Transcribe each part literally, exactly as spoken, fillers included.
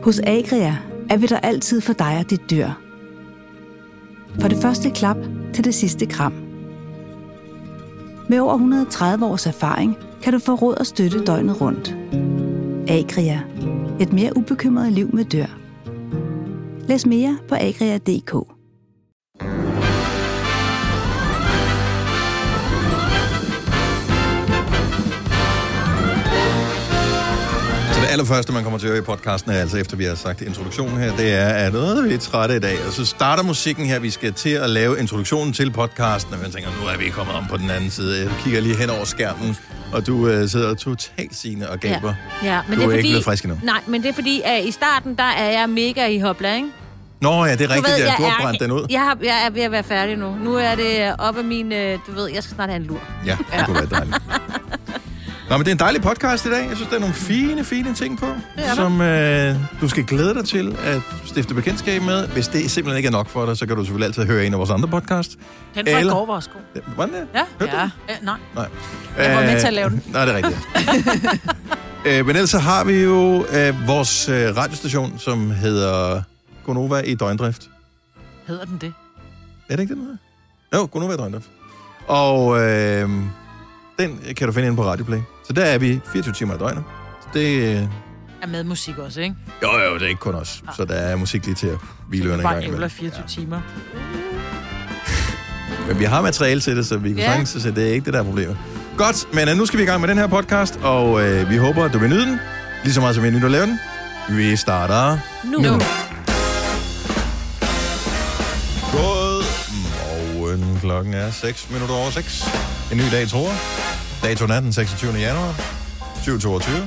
Hos Agria er vi der altid for dig og dit dyr. For det første klap til det sidste kram. Med over et hundrede og tredive års erfaring kan du få råd og støtte døgnet rundt. Agria. Et mere ubekymret liv med dyr. Læs mere på agria punktum d k. Det allerførste, man kommer til at høre i podcasten, er altså efter vi har sagt introduktionen her, det er, at øh, vi er trætte i dag. Og så starter musikken her, vi skal til at lave introduktionen til podcasten, og man tænker, nu er vi kommet om på den anden side. Jeg kigger lige hen over skærmen, og du øh, sidder totalt sigende og gaber. Ja, ja, men du det er, er fordi, ikke blevet frisk endnu. Nej, men det er fordi, at i starten, der er jeg mega i hopla, ikke? Nå ja, det er rigtigt, ved, ja. Du har er, brændt den ud. Jeg, har, jeg er ved at være færdig nu. Nu er det op af min, du ved, jeg skal snart have en lur. Ja, det kunne være dejligt. Nå, men det er en dejlig podcast i dag. Jeg synes, der er nogle fine, fine ting på, som øh, du skal glæde dig til at stifte bekendtskab med. Hvis det simpelthen ikke er nok for dig, så kan du selvfølgelig altid høre en af vores andre podcast. Den fra Eller... i går var også god. Var den det? Ja. Hørte ja. du ja. Nej. Nej. Jeg var med til at lave den. Nej, det er rigtigt. øh, men ellers så har vi jo øh, vores øh, radiostation, som hedder Gonova i døgndrift. Hedder den det? Er det ikke den, der? Jo, Gonova i døgndrift. Og øh, den kan du finde inde på Radioplay. Så der er vi fireogtyve timer i døgnet. Det er med musik også, ikke? Jo, jo, det er ikke kun os. Ja. Så der er musik lige til at hvile ørerne en gang imellem. Bare fireogtyve ja. timer. Men vi har materiale til det, så vi kan ja. sagtens, så det er ikke det, der er problemet. Godt, men nu skal vi i gang med den her podcast, og øh, vi håber, at du vil nyde den. Lige så meget, som vi er nyt at lave den. Vi starter nu. nu. God morgen. Klokken er seks minutter over seks. En ny dag, tror jeg. Datoen er den seksogtyvende januar tyve toogtyve.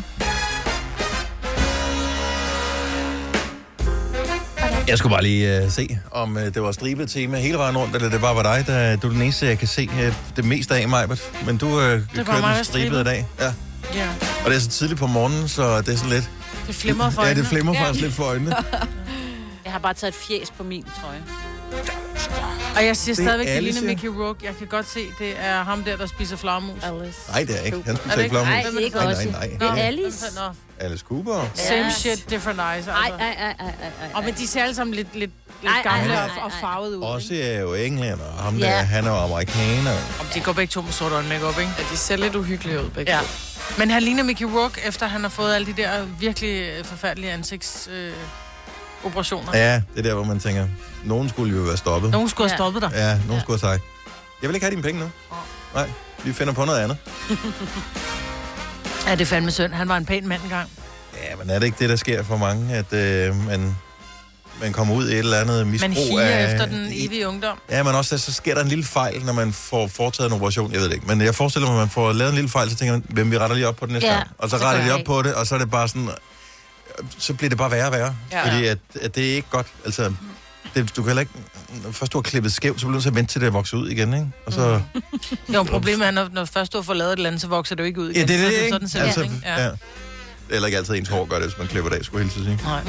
Jeg skulle bare lige uh, se, om uh, det var stribet tema hele vejen rundt, eller det bare var dig, der du er den eneste, jeg kan se uh, det meste af, Majbert. Men du uh, kører den stribet i dag. Ja. Ja. Og det er så tidligt på morgenen, så det er sådan lidt... Det flimmer for øjnene. Ja, det flimmer ja. faktisk lidt for øjnene. Jeg har bare taget et fjæs på min trøje. Og jeg siger stadigvæk, det ligner Mickey Rourke. Jeg kan godt se, det er ham der, der spiser flagermus. Nej, det er ikke. Han spiser ikke flagermus. Nej, det er ikke nej, også. nej, nej. Det er Alice. Alice Cooper. Yes. Same shit, different eyes. Nej, nej, nej, nej. Og men de ser alle sammen lidt, lidt, lidt gamle og farvede ud. Også er jo englænder, og ham der, han er jo amerikaner. Om de går begge to med sort øjne make-up, ikke? Ja, de ser lidt uhyggelige ud, begge ja. to. Men han ligner Mickey Rourke, efter han har fået alle de der virkelig forfærdelige ansigts... Øh, operationer. Ja, det er der, hvor man tænker, nogen skulle jo være stoppet. Nogen skulle have stoppet dig. Ja, nogen ja. skulle have sagt, jeg vil ikke have dine penge nu. Oh. Nej, vi finder på noget andet. Ja, det er fandme synd. Han var en pæn mand engang. Ja, men er det ikke det, der sker for mange, at øh, man, man kommer ud i et eller andet misbrug af... Man higer efter den evige ungdom. Ja, men også så sker der en lille fejl, når man får foretaget en operation. Jeg ved det ikke, men jeg forestiller mig, at man får lavet en lille fejl, så tænker man, hvem vi retter lige op på den næste ja, gang. Og så retter de op på det, og så er det bare sådan... Så bliver det bare værre og værre. Ja. Fordi at, at det er ikke godt. Altså, det, du kan heller ikke... Først du har klippet skævt, så bliver du så vente til det vokser ud igen, ikke? Og så... Mm. Jo, problemet er, når, når først du har fået lavet et eller andet, så vokser det jo ikke ud igen. Ja, det er det, så, ikke? Så altså, ikke? Ja. Ja. Det er heller ikke altid ens hår gør det, hvis man klipper det af, skulle jeg hilse sige. Nej.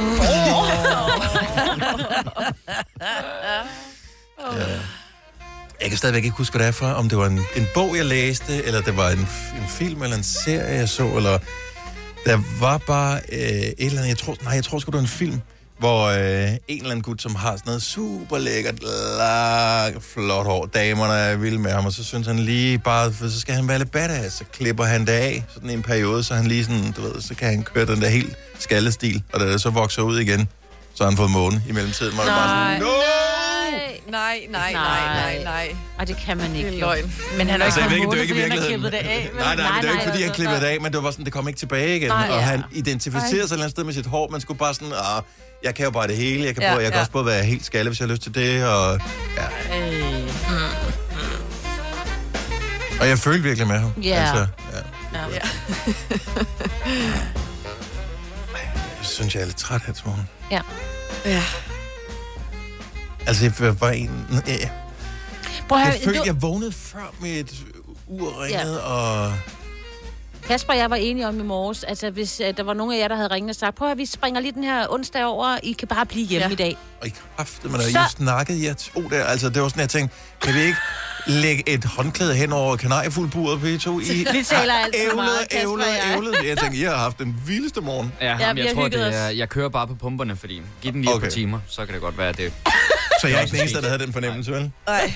Ja. Jeg kan stadigvæk ikke huske, hvad det er for. Om det var en, en bog, jeg læste, eller det var en, en film, eller en serie, jeg så, eller... Der var bare øh, et eller andet, jeg tror, nej, jeg tror sgu, det var en film, hvor øh, en eller anden gut, som har sådan noget super lækkert, lang, flot hår. Damerne er vilde med ham, og så synes han lige bare, for så skal han være lidt badass, så klipper han det af sådan en periode, så han lige sådan, du ved, så kan han køre den der helt skallestil, og da det så vokser ud igen, så har han fået måne i mellemtiden. Nej, bare sådan, no! Nej, nej, nej, nej, nej. Og det kan man ikke. Det er løgn. Men han har altså, ikke fået måne, fordi han har klippet det af. Nej, nej, nej, det er ikke, fordi han klippede det af, men det var sådan, det kom ikke tilbage igen. Nej, ja. Og han identificerede sig et eller andet sted med sit hår. Man skulle bare sådan, ah, jeg kan jo bare det hele. Jeg kan, ja, prøve, jeg kan ja. også både være helt skalle, hvis jeg har lyst til det. Og, ja. Øh. og jeg følte virkelig med ham. Yeah. Altså, ja. Ja. Jeg synes, jeg er lidt træt her til morgen. Ja. Ja. Altså, jeg var en... Ja. Prøv at jeg høre, følte, du... jeg vågnede før med et ur ringet, ja. og... Kasper og jeg var enige om i morges, altså hvis uh, der var nogen af jer, der havde ringet og sagt, prøv at vi springer lige den her onsdag over, I kan bare blive hjemme ja. i dag. Og I kræftede, men så... I snakkede jer to der, altså det var sådan, jeg tænkte, kan vi ikke... lægge et håndklæde hen over kanariefuglburet på I to. I Vi taler altid ævlet, meget, Kasper ævlet, og jeg. ævlet. Jeg tænker, I har haft den vildeste morgen. Ja, Ja, jamen, vi jeg har tror, hygget det er, os. jeg kører bare på pumperne, fordi giv den lige okay. et par timer, så kan det godt være, at det... Så jeg er ikke den eneste, der havde den fornemmelse, vel? Nej.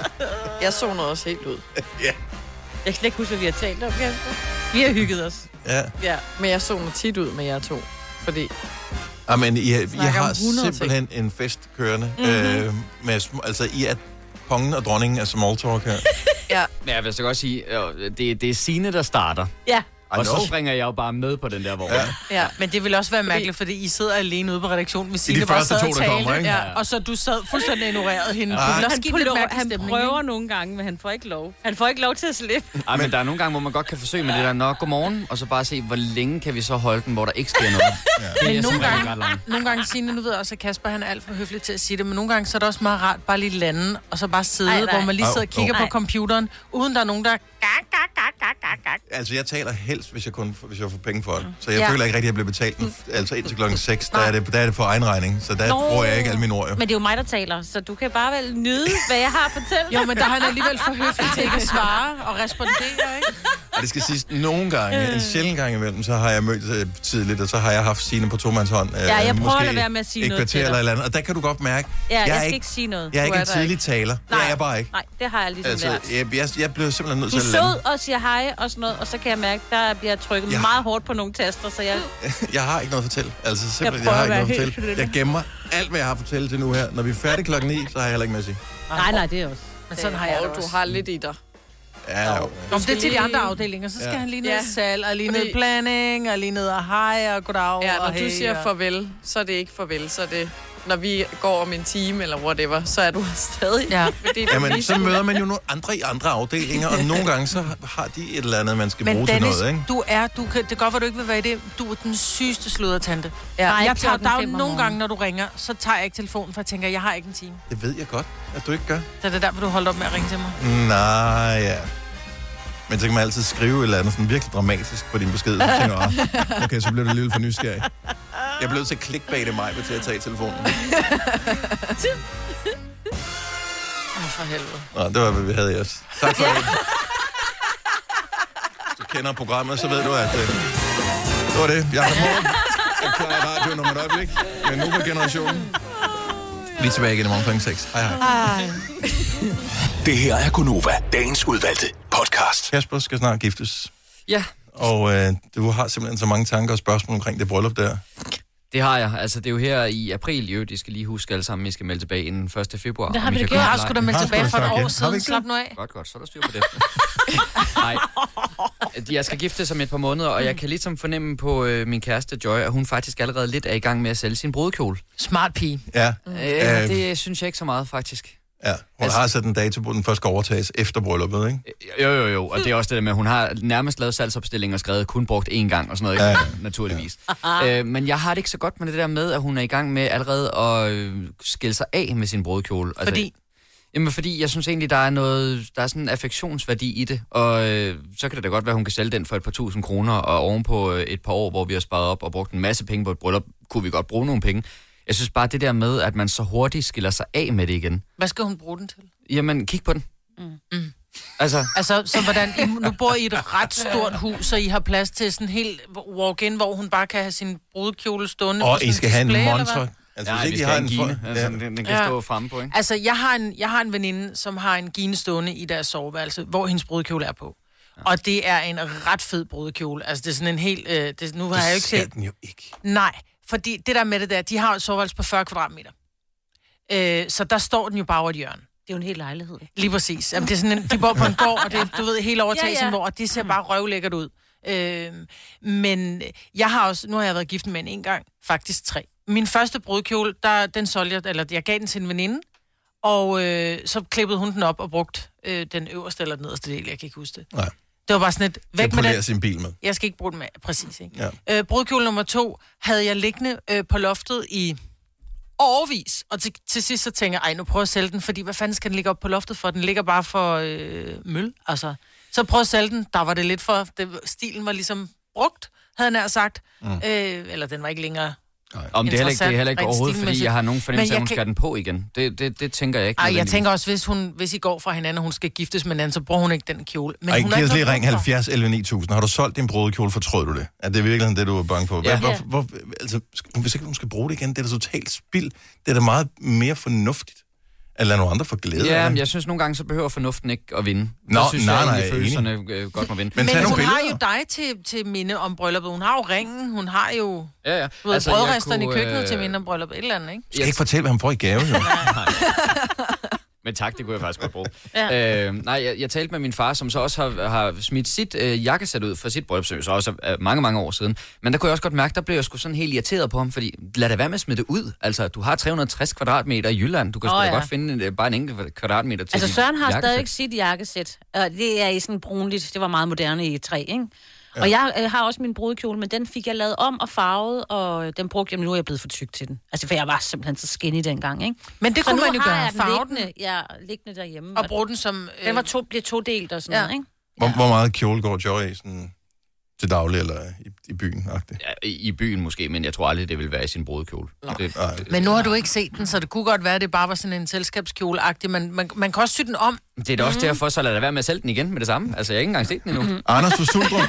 Jeg så noget også helt ud. Ja. Jeg kan ikke huske, hvad vi har talt om, Kasper. Vi har hygget os. Ja. Ja, men jeg så noget tit ud med jer to. Fordi Jamen, I, I Snakker har om hundrede simpelthen en fest kørende. Mm-hmm. Øh, med, sm- altså, I er kongen og dronningen af small talk her. ja, Ja, jeg vil så godt sige, øh, det, det er Signe, der starter. Ja. Og know. så springer jeg jo bare med på den der vogn. Ja. ja. Men det vil også være mærkeligt, fordi I sidder alene ude på redaktionen, hvis de Signe bare første sad to, og der kommer, talte, ikke? ja, og så du sad fuldstændig ignoreret hende. Ja. Det vil også Han, give lidt prøver, mærkelig han stemning. prøver ikke? nogle gange, men han får ikke lov. Han får ikke lov til at slippe. Ej, men der er nogle gange, hvor man godt kan forsøge med det der, nå, godmorgen, og så bare se, hvor længe kan vi så holde den, hvor der ikke sker noget. Ja. Det Men er nogle som regel gange, ret langt. nogle gange, Signe, nu ved jeg også, at Kasper han er alt for høflig til at sige det, men nogle gange så er det også meget rart bare lige lande, og så bare sidde, Ej, Ej, nej. hvor man lige sidder og kigger Oh, på oh. computeren, uden der er nogen, der... Gak, gak, gak, gak, gak, gak. Altså, jeg taler helst, hvis jeg, kun, hvis jeg får penge for det. Så jeg Ja. føler ikke rigtig, at jeg bliver betalt. Den, altså indtil klokken seks, der er, det, der er det for egen regning. Så der Nå. bruger jeg ikke alle mine ord, jo. Men det er jo mig, der taler, så du kan bare vel nyde, hvad jeg har at fortælle. Jo, men der er han alligevel for høflig til ikke at svare og respondere, ikke? Og det skal siges, nogle gange, en sjældent gang imellem, så har jeg mødt øh, tidligt, og så har jeg haft Signe på tomands-hånd. Øh, Ja, jeg prøver måske at lade være med at sige et noget kvarter til dig. eller et eller andet. Og der kan du godt mærke, Ja, jeg, jeg er skal ikke, ikke sige noget. jeg er Du ikke er en der tidlig ikke. taler. Det er jeg bare ikke. Nej, det har jeg ligesom Altså, lært. jeg, jeg, jeg blev simpelthen nødt Du til er at lande. sød og siger hej og sådan noget, og så kan jeg mærke, der bliver trykket Ja. meget hårdt på nogle taster, så jeg... Jeg har ikke noget at fortælle. Altså simpelthen, jeg, prøver har at ikke noget at være helt fortælle. stille. Jeg gemmer alt, hvad jeg har at fortælle til nu her. Når vi er færdige klokken ni, så har jeg heller ikke mere at sige. Nej, nej, det er også. Men sådan har jeg det og du også. har lidt i dig. Ja, jo. Om det er til de andre afdelinger, så skal Ja. han lige ned Ja. i salg, og lige ned i Fordi- planning, og lige ned og hej, og goddag, Ja, når og du hey, siger og... farvel, så er det ikke farvel, så er det... Når vi går om en time eller whatever, så er du stadig. Ja. Fordi du Jamen, lige så møder man jo nogle andre i andre afdelinger, og nogle gange så har de et eller andet, man skal Men bruge Dennis, til noget, ikke? du er, du kan, det er godt, at du ikke vil være i det. Du er den sygeste sluddertante. Ja. Nej, Jeg tager, klokken der er jo fem om nogle morgenen. gange, når du ringer, så tager jeg ikke telefonen, for jeg tænker, jeg har ikke en time. Det ved jeg godt, at du ikke gør. Så det er derfor, du holdt op med at ringe til mig. Nej, ja. Men så kan man altid skrive et eller andet sådan virkelig dramatisk på din besked. Så tænker jeg, "Åh, okay, så bliver du lidt for nysgerrig. Jeg blev nødt til at clickbait i mig til at tage telefonen. Åh, for helvede. Nå, det var, hvad vi havde i os. Tak for det. Hvis du kender programmet, så ved du, at øh, det var det. Jeg har morgen. Jeg klarer radio nummer et øjeblik. Men nu på generationen. Vi er tilbage igen i morgen klokken seks. Hej hej. Det her er Gonova, dagens udvalgte podcast. Kasper skal snart giftes. Ja, Og øh, du har simpelthen så mange tanker og spørgsmål omkring det bryllup der. det har jeg. Altså, det er jo her i april, jo. De skal lige huske alle sammen, I skal melde tilbage inden første februar. Det har om vi I da kan gjort. komme Jeg har live. sgu da meldt Har tilbage sgu for da et sagt, ja. år Har vi siden. ikke Slap nu af. Godt, godt, så er der styr på det. Nej. Jeg skal giftes om et par måneder, og jeg kan ligesom fornemme på øh, min kæreste Joy, at hun faktisk allerede lidt er i gang med at sælge sin brudekjole. Smart pige. Ja, Øh, Øh. det synes jeg ikke så meget, faktisk. ja. Hun Altså- har sat en dato på, den først skal overtages efter brylluppet, ikke? Jo, jo, jo, og det er også det der med, at hun har nærmest lavet salgsopstilling og skrevet kun brugt én gang og sådan noget, ikke? Ja, ja. Naturligvis. Øh, men jeg har det ikke så godt med det der med, at hun er i gang med allerede at øh, skille sig af med sin brudekjole. Altså, Fordi Jamen, fordi jeg synes egentlig, der er noget, der er sådan en affektionsværdi i det, og øh, så kan det da godt være, at hun kan sælge den for et par tusind kroner, og ovenpå øh, et par år, hvor vi har sparet op og brugt en masse penge på et bryllup, kunne vi godt bruge nogle penge. Jeg synes bare, det der med, at man så hurtigt skiller sig af med det igen. hvad skal hun bruge den til? Jamen, kig på den. Mm. Mm. Altså, Altså, så hvordan, I, nu bor I i et ret stort hus, så I har plads til sådan helt walk-in, hvor hun bare kan have sin brudekjole stående på Og sådan I skal have en display, eller montre. hvad? Altså, ja, hvis vi ikke I skal har have en... en for- gine, altså, Ja. den, den kan Ja. stå fremme på, ikke? Altså, jeg har en, jeg har en veninde, som har en gine stående i deres soveværelse, hvor hendes brudekjole er på. Ja. Og det er en ret fed brudekjole. Altså, det er sådan en helt... Øh, det, nu har jeg jo ikke Det skal set... den jo ikke. Nej, fordi det der med det der, de har et soveværelse på fyrre kvadratmeter. Øh, så der står den jo bare over et hjørne. Det er jo en hel lejlighed. Lige præcis. Jamen, det er sådan en, de bor på en gård, og det er, du ved, hele overtagelsen, ja, Ja, ja. ja. hvor det ser bare røvlækkert ud. Øh, men jeg har også, nu har jeg været gift med en en gang, faktisk tre. Min første brudekjole, der, den solgte jeg, eller jeg gav den til en veninde, og øh, så klippede hun den op og brugte øh, den øverste eller den nederste del, jeg kan ikke huske det. Nej. Det var bare sådan et, Til væk at med den. polere sin bil med. Jeg skal ikke bruge den med, præcis, ikke? Ja. Øh, brudkjole nummer to havde jeg liggende øh, på loftet i årevis, og til, til sidst så tænker jeg, ej, nu prøver jeg at sælge den, fordi hvad fanden skal den ligge op på loftet for? Den ligger bare for øh, møl, altså. Så prøv at sælge den, der var det lidt for, det, stilen var ligesom brugt, havde jeg nær sagt. Mm. Øh, eller den var ikke længere Om det er heller ikke, det er heller ikke rent overhovedet, fordi stilmæssigt. jeg har nogen fornemmelse af, at hun kan- skal den på igen. Det, det, det tænker jeg ikke. Ej, jeg nødvendigvis. tænker også, hvis, hun, hvis I går fra hinanden, og hun skal giftes med hinanden, så bruger hun ikke den kjole. Men Ej, hun giv os ikke lige noget ring brug for. halvfjerds elleve ni tusind. Har du solgt din brudekjole, fortrød du det? Er det virkelig det, du er bange for? Hvad, Ja. hvor, hvor, altså, hvis ikke hun skal bruge det igen, det er da totalt spild. Det er da meget mere fornuftigt. At lade nogle andre få glæde Ja, af men det. jeg synes nogle gange, så behøver fornuften ikke at vinde. Nå, Jeg synes, nej, jeg nej, egentlig, følelserne øh, godt må vinde. Men tag Men nogle hun har billeder. jo dig til, til minde om brylluppet. Hun har jo ringen, hun har jo Ja, ja. du ved, Altså, brødresterne i jeg kunne, køkkenet øh, til minde om brylluppet. Et eller andet, ikke? Du skal ikke fortælle, hvad han får i gave, jo. Men tak, det kunne jeg faktisk godt bruge. Ja. øh, nej, jeg, jeg talte med min far, som så også har, har smidt sit øh, jakkesæt ud for sit bryllup, som jo så også er mange, mange år siden. Men der kunne jeg også godt mærke, der blev jeg sgu sådan helt irriteret på ham, fordi lad det være med at smide det ud. Altså, du har tre hundrede og tres kvadratmeter i Jylland. Du kan Åh, sgu da ja. godt finde en, øh, bare en enkelt kvadratmeter til Altså dit Søren har jakkesæt. stadig sit jakkesæt, og det er i sådan brunligt, det var meget moderne i træ, ikke? Ja. Og jeg øh, har også min brudekjole, men den fik jeg lavet om og farvet, og den brugte jeg, men nu er jeg blevet for tyk til den. Altså, for jeg var simpelthen så skinny dengang, ikke? Men det Så kunne nu man jo har gøre. jeg den Farve den liggende, ja, liggende derhjemme. og bruge den som... Øh, Den var to, blev to delt og sådan Ja. noget, ikke? Hvor, hvor meget kjole går Joy i sådan, til daglig eller i, i byen? -agtigt? Ja, i, i byen måske, men jeg tror aldrig, det vil være i sin brudekjole. Det, Nej. det, Men nu har du ikke set den, så det kunne godt være, at det bare var sådan en selskabskjole-agtig. Man, man, man kan også sy den om. det er da også derfor, så lad det være med at sælge den igen med det samme. Altså, jeg har ikke engang set den endnu. Anders fra Suldrup,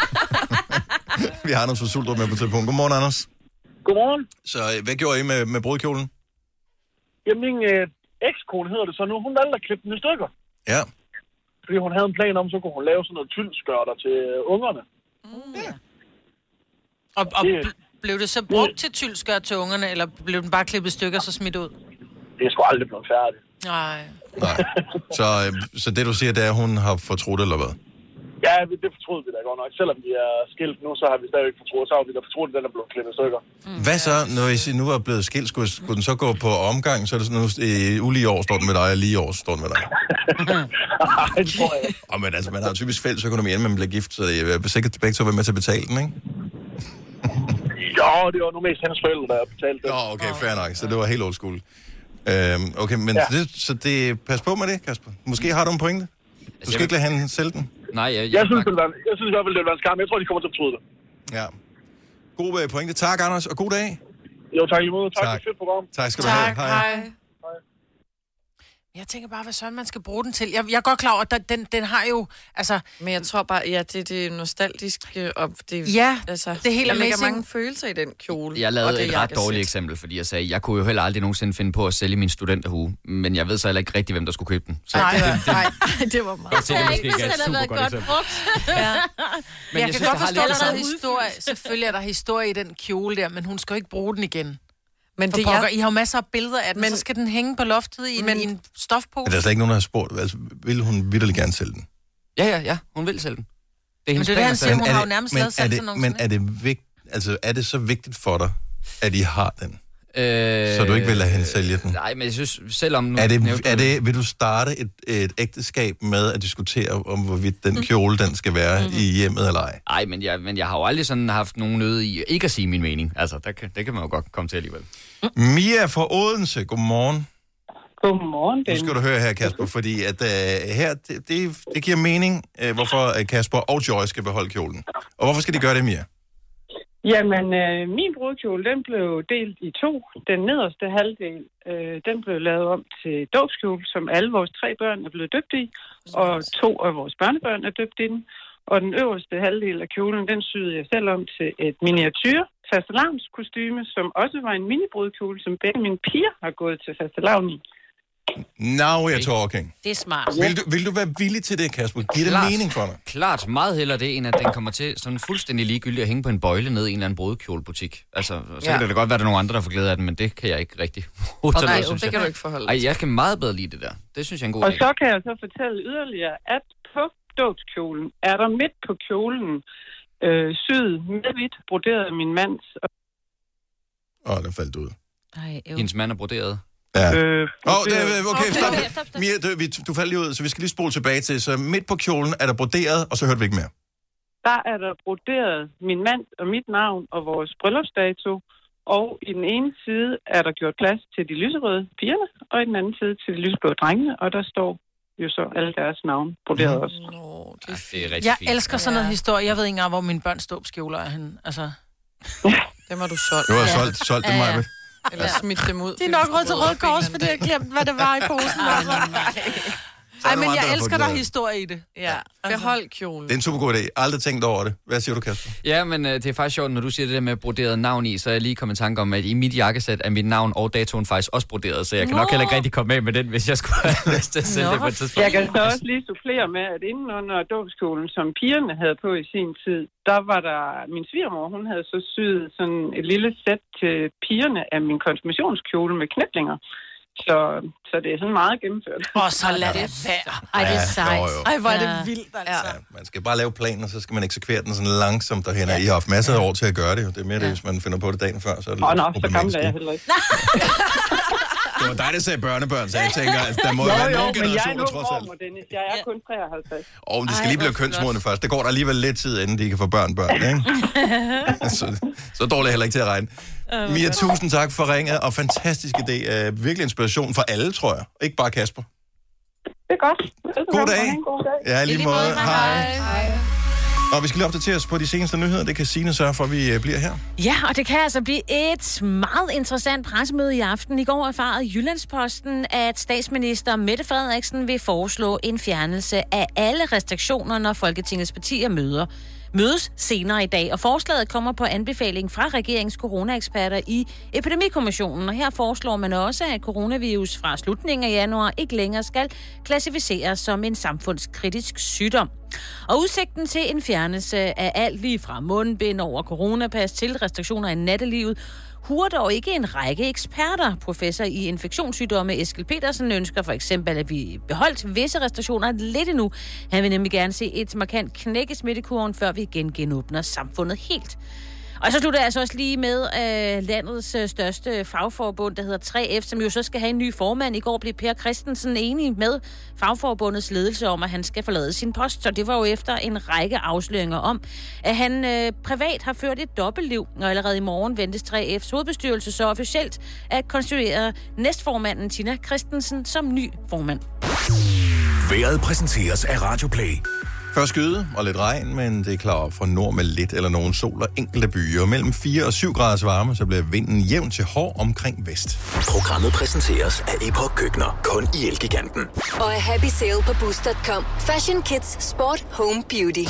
vi har Anders fra Suldrup med på telefon. Godmorgen, Anders. Godmorgen. Så øh, hvad gjorde I med, med brudekjolen? Jamen, min øh, ekskone hedder det så nu. Hun valgte at klippe den i stykker. Ja. Fordi hun havde en plan om, så kunne hun lave sådan noget tyldskørter til øh, ungerne. Og, og Det- bl- blev det så brugt til tyldskørt til ungerne, eller blev den bare klippet i stykker og så smidt ud? Det er sgu aldrig blevet færdigt. Nej. Nej. Så, øh, så det, du siger, det er, at hun har fortrudt, eller hvad? Ja, det fortrød vi da godt nok. Selvom vi er skilt nu, så har vi stadigvæk fortrudt. Så har vi da fortrudt, at den er blevet klippet i stykker. Hvad så, når I nu er blevet skilt, skulle, skulle den så gå på omgang, så er det sådan, nu i ulige år står den med dig, og lige år står den med dig? Nej, det tror jeg ikke. Og men altså, man har typisk fælles økonomi, inden man bliver gift, så jeg er sikkert begge to være med til at betale den, ikke? Jo, det var nu mest hans forældre, der betalte det. Nå, okay, fair nok, så det var helt old school. Øhm, okay, men Ja. ja. det, så det, pas på med det, Kasper. Måske har du en pointe. Du skal ikke lade han sælge den. Nej, jeg, Jeg synes, det vil være, jeg synes i hvert fald, det vil være en skam. Jeg tror, de kommer til at fortryde det. Ja. God øh, pointe. Tak, Anders, og god dag. Jo, tak lige måde. Tak, Tak. tak. for et fedt program. Tak skal du Tak, have. hej. Jeg tænker bare, hvad sådan man skal bruge den til. Jeg, jeg er godt klar over, at den, den har jo... Altså, Men jeg tror bare, ja, det, det er nostalgisk, øh, og det, ja, altså, det er helt der ligger amazing. mange følelser i den kjole. Jeg og lavede det et ret jakkesæt. dårligt eksempel, fordi jeg sagde, jeg kunne jo heller aldrig nogensinde finde på at sælge min studenterhue, men jeg ved så heller ikke rigtigt, hvem der skulle købe den. Så Nej, det, det, nej. det var meget. godt se, det Jeg måske ikke, ikke er hvis et den har super været godt godt eksempel. brugt. Ja. Men jeg, jeg kan synes, godt det har forstå, lidt at der er det noget historie. Selvfølgelig er der historie i den kjole der, men hun skal jo ikke bruge den igen. Men For det, pokker, jeg, I har jo masser af billeder af den, men, Men- så skal den hænge på loftet i en, Men- i en stofpose. Men der er slet ikke nogen, der har spurgt. Altså, vil hun vitterligt gerne sælge den? Ja, ja, ja, hun vil sælge den. Det er Men hendes det er det, plan han at siger, sælge hun den. har jo nærmest men lavet er salg det, til nogen men sådan, er det, vigt, altså, er det så vigtigt for dig, at I har den? Øh, Så du ikke vil lade hende sælge den? Nej, men jeg synes, selvom... Nu Er det, nævnte er du- det, vil du starte et, et ægteskab med at diskutere, om hvorvidt den kjole, den skal være i hjemmet eller ej? Nej, men jeg, men jeg har jo aldrig sådan haft nogen nøde i ikke at sige min mening. Altså, der kan, det kan man jo godt komme til alligevel. Mia fra Odense, godmorgen. Godmorgen, Nu Den. skal du høre her, Kasper, fordi at, uh, her, det, det, det giver mening, uh, hvorfor uh, Kasper og Joy skal beholde kjolen. Og hvorfor skal de gøre det, Mia? Jamen, øh, min brudekjole, den blev delt i to. Den nederste halvdel, øh, den blev lavet om til dåbskjole, som alle vores tre børn er blevet døbt i, og to af vores børnebørn er døbt i den. Og den øverste halvdel af kjolen, den syede jeg selv om til et miniatyr fastelavnskostyme, som også var en mini-brudekjole, som begge mine piger har gået til fastelavn i. Now we're talking. Det er smart. Vil du, vil du være villig til det, Kasper? Giver det Klart. mening for dig? Klart, meget hellere det, end at den kommer til sådan fuldstændig ligegyldigt at hænge på en bøjle ned i en eller anden brudekjolebutik. Altså, så Ja. kan det da godt være, at der er nogle andre, der får glæde af den, men det kan jeg ikke rigtig. Og Så nej, det, synes det jeg. kan du ikke forholde Ej, dig jeg kan meget bedre lide det der. Det synes jeg er en god Og idé. så kan jeg så fortælle yderligere, at på dåbskjolen er der midt på kjolen øh, syet med hvidt broderet af min mands. Åh, oh, den faldt ud. Ej, øv. Hendes mand er broderet. Ja. Øh, Åh, oh, okay, okay, stop. Okay, stop, stop. Mia, du, vi, du faldt lige ud, så vi skal lige spole tilbage til. Så midt på kjolen er der broderet, og så hørte vi ikke mere. Der er der broderet min mand og mit navn og vores bryllupsdato. Og i den ene side er der gjort plads til de lyserøde pigerne, og i den anden side til de lyseblå drengene. Og der står jo så alle deres navne broderet Mhm. også. Nå, det Ja, er det er rigtig Jeg fint. elsker sådan noget Ja. historie. Jeg ved ikke engang, hvor mine børns dåbskjoler er henne. Altså, Dem har du solgt. Du har solgt, solgt dem, Maja. Eller smidt dem ud. Det er nok råd til Røde Kors, fordi jeg glemte, hvad det var i posen. Ej, men jeg elsker, der er historie i det. Ja, behold kjolen. Det er en super god idé. Aldrig tænkt over det. Hvad siger du, Kasper? Ja, men øh, det er faktisk sjovt, når du siger det der med broderet navn i, så er jeg lige kommet i tanke om, at i mit jakkesæt er mit navn og datoen faktisk også broderet, så jeg kan Nå. nok heller ikke rigtig komme af med den, hvis jeg skulle have lyst til at sælge det på et tidspunkt. Jeg kan så også lige supplere med, at inden under dåbskolen, som pigerne havde på i sin tid, der var der, min svigermor, hun havde så syet sådan et lille sæt til pigerne af min konfirmationskjole med knæblinger. Så, så det er sådan meget gennemført. Og så lad det være. Ej, det er sejt. Ej, hvor er det vildt, altså. Ja, man skal bare lave planen, og så skal man eksekvere den sådan langsomt derhen. Ja. I har haft masser af år til at gøre det. Det er mere det, hvis man finder på det dagen før, så er det Åh, lidt nå, så gammel er jeg heller ikke. Det var dig, der sagde børnebørn, så jeg tænker, at der må jo, være jo, nogle generationer, men jeg er trods alt. nu Dennis. Jeg er kun treoghalvtreds. Og de skal lige blive kønsmodne først. Det går der alligevel lidt tid, inden de kan få børn, børn, ikke? så, så dårligt er heller ikke til at regne. Mia, tusind tak for ringet, og fantastisk idé. Uh, virkelig inspiration for alle, tror jeg. Ikke bare Kasper. Det er godt. God dag. God dag. Ja, lige, lige måde. Hej. Hej. Og vi skal lige opdatere os på de seneste nyheder. Det kan Signe sørge for, at vi bliver her. Ja, og det kan altså blive et meget interessant pressemøde i aften. I går erfarede Jyllandsposten, at statsminister Mette Frederiksen vil foreslå en fjernelse af alle restriktioner, når Folketingets partier møder. mødes senere i dag, og forslaget kommer på anbefaling fra regeringens coronaeksperter i Epidemikommissionen, og her foreslår man også, at coronavirus fra slutningen af januar ikke længere skal klassificeres som en samfundskritisk sygdom. Og udsigten til en fjernelse af alt lige fra mundbind over coronapas til restriktioner i nattelivet huer dog ikke en række eksperter. Professor i infektionssygdomme Eskil Petersen ønsker for eksempel, at vi beholdt visse restriktioner lidt endnu. Han vil nemlig gerne se et markant knæk i smittekurven, før vi igen genåbner samfundet helt. Og så slutter jeg altså også lige med øh, landets øh, største fagforbund, der hedder tre F, som jo så skal have en ny formand. I går blev Per Christensen enig med fagforbundets ledelse om, at han skal forlade sin post. Så det var jo efter en række afsløringer om, at han øh, privat har ført et dobbeltliv. Og allerede i morgen ventes tre F's hovedbestyrelse så officielt at konstituere næstformanden Tina Christensen som ny formand. Vejret præsenteres af Radioplay. Først skyde og lidt regn, men det er klart fra nord med lidt eller nogen sol og enkelte byer. Mellem fire og syv graders varme, så bliver vinden jævn til hård omkring vest. Programmet præsenteres af Epoch Køkkener, kun i Elgiganten. Og af Happy Sale på Boost punktum com. Fashion, kids, sport, home, beauty.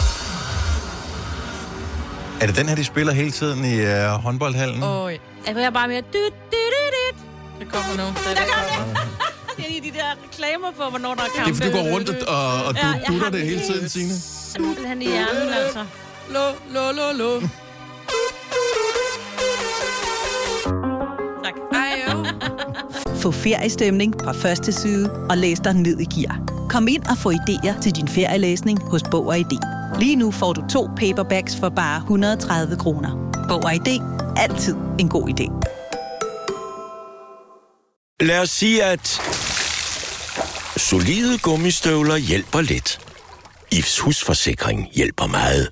Er det den her, de spiller hele tiden i uh, håndboldhallen? Åh, oh, Jeg vil bare mere... Dyt, dyt, dyt. det kommer nu. Der kommer det. Det er de der reklamer for, hvornår der er kamp. Det er, fordi du går rundt og, og du ja, dutter det hele tiden, Signe. Simpelthen i hjernen, altså. Lo, lo, lo, lo. Tak. Ej, jo. Få feriestemning fra første side og læs dig ned i gear. Kom ind og få idéer til din ferielæsning hos Bog og I D. Lige nu får du to paperbacks for bare et hundrede og tredive kroner. Bog og I D. Altid en god idé. Lad os sige, at solide gummistøvler hjælper lidt. I F's husforsikring hjælper meget.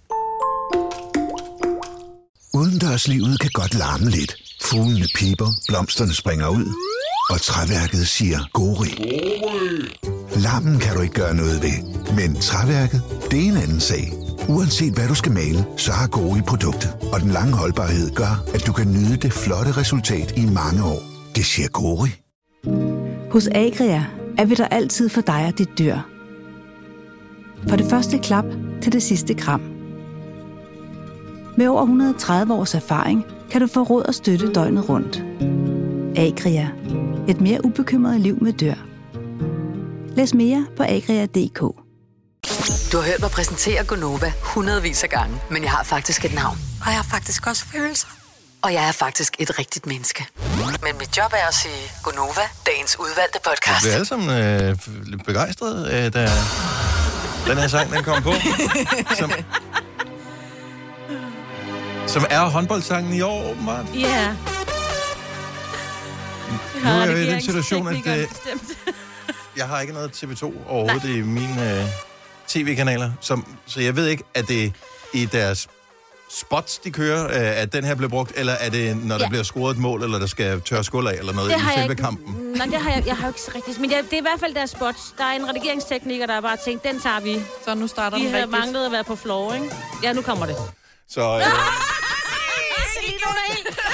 Udendørslivet kan godt larme lidt. Fuglene piper, blomsterne springer ud, og træværket siger gori. Larmen kan du ikke gøre noget ved, men træværket, det er en anden sag. Uanset hvad du skal male, så har Gori produktet, og den lange holdbarhed gør, at du kan nyde det flotte resultat i mange år. Det siger Gori. Hos Agria er vi der altid for dig og dit dyr. Fra det første klap til det sidste kram. Med over et hundrede og tredive års erfaring kan du få råd og støtte døgnet rundt. Agria. Et mere ubekymret liv med dyr. Læs mere på agria punktum d k. Du har hørt mig præsentere Gonova hundredvis af gange, men jeg har faktisk et navn. Og jeg har faktisk også følelser. Og jeg er faktisk et rigtigt menneske. Men mit job er at sige Gonova, dagens udvalgte podcast. Vi er alle sammen øh, lidt begejstrede, øh, da den her sang, den kom på. Som, som er håndboldsangen i år, åbenbart. Ja. Yeah. Nu er jeg i den situation, at øh, jeg har ikke noget T V to overhovedet Nej. i mine øh, tv-kanaler. Som, så jeg ved ikke, at det i deres spots, de kører, øh, at den her bliver brugt, eller er det, når ja. der bliver scoret et mål, eller der skal tørre skulder af, eller noget i selve ikke, kampen? Nej, det har jeg, jeg har jo ikke så rigtigt. Men jeg, det er i hvert fald deres spots. Der er en redigeringstekniker, der har bare tænkt, den tager vi. Så nu starter de den rigtigt. De har manglet at være på floor, ikke? Ja, nu kommer det. Så... Øh,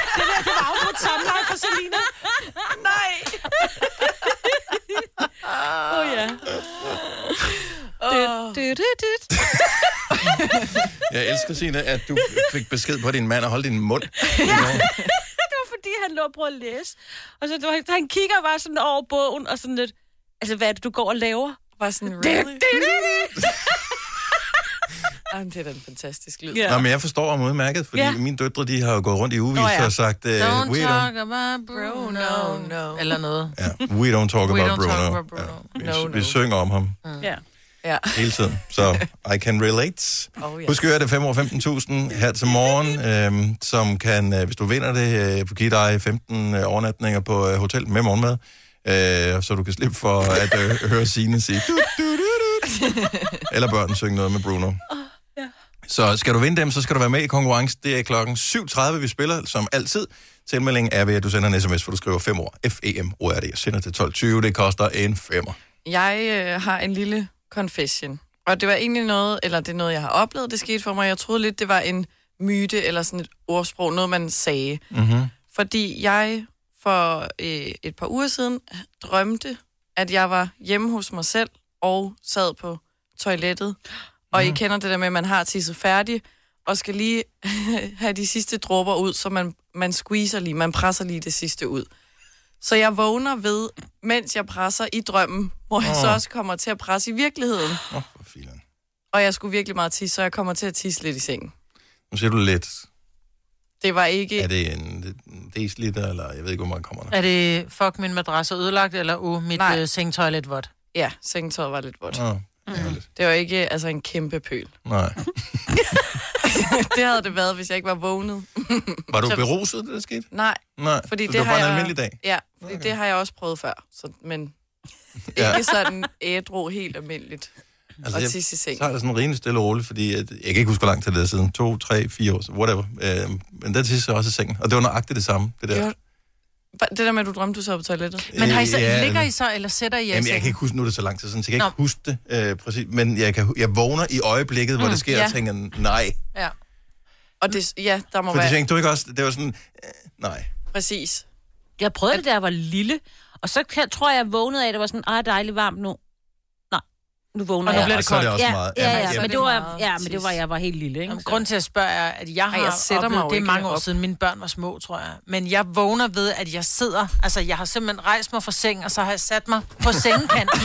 elsker, Signe, at du fik besked på din mand og holde din mund. Ja. Det var fordi, han lå og prøvede at læse. Og så det var, han kigger bare sådan over bogen, og sådan lidt, altså, hvad er det, du går og laver? Bare sådan, really? Jamen, det er da en fantastisk lyd. Yeah. Nå, men jeg forstår om udmærket, fordi yeah. mine døtre, de har jo gået rundt i ugevis oh, ja. og sagt... Uh, don't we talk don't... about Bruno. No, no. Eller noget. Ja, we don't talk we about don't Bruno. Talk about Bruno. Ja, vi, no, no. vi synger om ham. Mm. Ja. Ja. Hele tiden. Så I can relate. Oh, yes. Husk at høre det fem år femten tusind her til morgen, øhm, som kan, øh, hvis du vinder det, øh, give dig femten øh, overnatninger på øh, hotel med morgenmad, øh, så du kan slippe for at øh, høre Signe sige du, du, du, du. Eller børn synge noget med Bruno. Så skal du vinde dem, så skal du være med i konkurrence. Det er klokken syv tredive, vi spiller, som altid. Tilmeldingen er ved, at du sender en sms, hvor du skriver fem år. F E M O R D. Jeg sender til tolv tyve. Det koster en femmer. Jeg øh, har en lille confession. Og det var egentlig noget, eller det er noget, jeg har oplevet, det skete for mig. Jeg troede lidt, det var en myte eller sådan et ordsprog, noget man sagde. Mm-hmm. Fordi jeg for øh, et par uger siden drømte, at jeg var hjemme hos mig selv og sad på toilettet. Og mm. I kender det der med, at man har tisset færdig, og skal lige have de sidste dråber ud, så man, man squeezer lige, man presser lige det sidste ud. Så jeg vågner ved, mens jeg presser i drømmen, hvor jeg oh. så også kommer til at presse i virkeligheden. Åh, oh, for filen. Og jeg skulle virkelig meget tisse, så jeg kommer til at tisse lidt i sengen. Nu siger du lidt. Det var ikke... Er det en, en deciliter, eller jeg ved ikke, hvor meget kommer der? Er det, fuck, min madras er ødelagt, eller uh, mit øh, sengtøj er lidt vådt? Ja, sengtøjet var lidt vådt. Oh. Mm. Det var ikke altså en kæmpe pøl. Nej. Det havde det været, hvis jeg ikke var vågnet. Var du beruset, det der skete? Nej. Nej, fordi så det, det var har bare en jeg, almindelig dag? Ja, fordi okay. det har jeg også prøvet før. Så, men ja. ikke sådan ædru helt almindeligt. Altså, og jeg, tisse i seng. så er det sådan rimelig stille og roligt, fordi at, jeg kan ikke huske, hvor lang tid det er siden. To, tre, fire år, whatever. Øh, men der tisse jeg også i sengen. Og det var nøjagtigt det samme, det der. Jo. Det der med, at du drømte, du så på toilettet. Men har I så, ja, ligger I så, eller sætter I jer? Jamen, jeg kan ikke huske, nu er det så lang tid siden, så jeg kan Nå. ikke huske det øh, præcis. Men jeg, kan, jeg vågner i øjeblikket, mm, hvor det sker, ja. og tænker, nej. Ja. Og det, ja, der må For være... det tænkte du ikke også, det var sådan, øh, nej. Præcis. Jeg prøvede det, da jeg var lille, og så kan, tror jeg, jeg vågnede af, at det var sådan, ah, dejligt varmt nu. Nej, nu vågner jeg. Og nu bliver det koldt. Ja, ja, meget. Ja, ja, ja, ja, men det var, ja, men det var, jeg var helt lille, ikke? Grunden til, at jeg spørger er, at jeg har Ej, jeg oplevet, mig det er mange år op. siden, mine børn var små, tror jeg. Men jeg vågner ved, at jeg sidder, altså jeg har simpelthen rejst mig fra sengen, og så har jeg sat mig på sengekanten.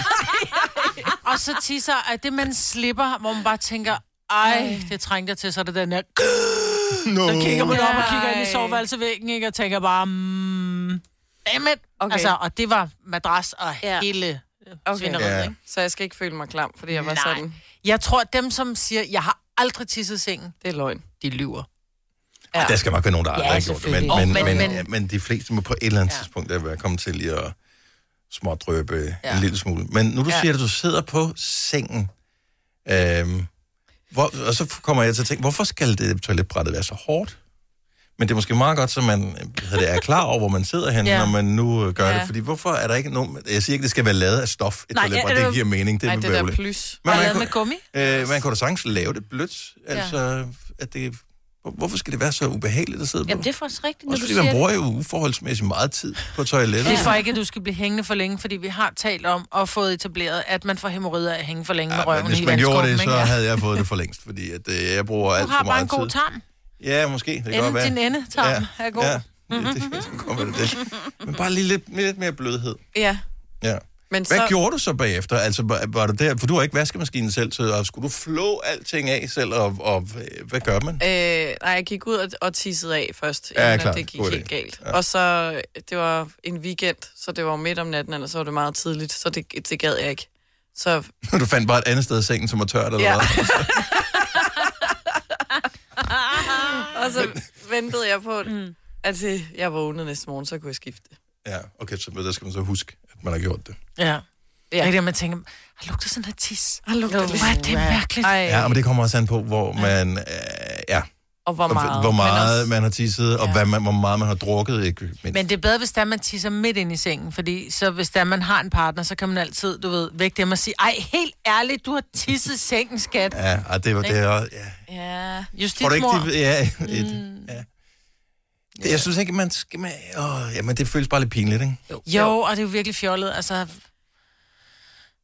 Og så tisser, at det man slipper, hvor man bare tænker, ej, det trængte jeg til, så er det den der... No. Så kigger man op og kigger ind i soveværelsevæggen, ikke? Og tænker bare, mm, dammit. Okay. Altså, og det var madras og ja. hele okay. svineriet, ja. ikke? Så jeg skal ikke føle mig klam, fordi jeg var Nej. sådan... Jeg tror, at dem, som siger, jeg har aldrig tisset i sengen, det er løgn. De lyver. Ja. Der skal nok være nogen, der aldrig ja, har gjort det. Men, oh, men, men, men, men, men, men de fleste må på et eller andet ja. tidspunkt være kommet til lige at smådrøbe ja. en lille smule. Men nu du ja. siger, at du sidder på sengen, øhm, hvor, og så kommer jeg til at tænke, hvorfor skal det toiletbrættet være så hårdt? Men det er måske meget godt, så man det, er klar over, hvor man sidder hen, ja. når man nu gør ja. det. Fordi hvorfor er der ikke nogen... Jeg siger ikke, det skal være lavet af stof, et toiletbræt. Det, det giver mening. Det er nej, det der plus. Men man, man med gummi? Øh, man kan da sagtens lave det blødt. Altså, ja. at det... Hvorfor skal det være så ubehageligt at sidde på? Jamen, det er faktisk rigtigt, når også du fordi siger man bruger jo uforholdsmæssigt meget tid på toilettet. Det er for ikke, at du skal blive hængende for længe, fordi vi har talt om og fået etableret, at man får hæmorrider af at hænge for længe ja, med røven. Hvis man gjorde det, så havde jeg fået det for længst, fordi at, øh, jeg bruger alt for meget tid. Du har bare en god tarm. Ja, måske. Det kan Ende, godt være. Din endetarm ja, er god. Ja, det, det, det, det, kommer det, det. Men bare lige lidt, lidt mere blødhed. Ja. Ja. Men hvad så... gjorde du så bagefter? Altså, var, var det der, for du har ikke vaskemaskinen selv, så og skulle du flå alting af selv, og, og hvad gør man? Øh, nej, jeg gik ud og, og tissede af først, ja, inden klar. det gik God helt idé. galt. Ja. Og så, det var en weekend, så det var midt om natten, eller så var det meget tidligt, så det, det gad jeg ikke. Så... Du fandt bare et andet sted i sengen, som var tørt, eller ja. hvad? Og så ventede jeg på, mm. at jeg vågnede næste morgen, så kunne jeg skifte. Ja, okay, så der skal man så huske, at man har gjort det. Ja. Ja. Rigtig, man tænker, har lugter sådan her tis? Har lugter lidt? Hvad, det er mærkeligt. Ej. Ja, men det kommer også an på, hvor man, øh, ja. Og hvor meget. Og hvor meget også... man har tisset, og ja. hvad man, hvor meget man har drukket. Ikke? Men... men det er bedre, hvis der man tisser midt ind i sengen, fordi så hvis der man har en partner, så kan man altid, du ved, væk dem og sige, ej, helt ærligt, du har tisset sengen, skat. Ja, og det var det også, ja. Ja, justitsmor. Ikke, de, ja, et, mm. ja. Det, jeg synes ikke, man skal... Man, åh, ja, men det føles bare lidt pinligt, ikke? Jo, jo, og det er jo virkelig fjollet, altså...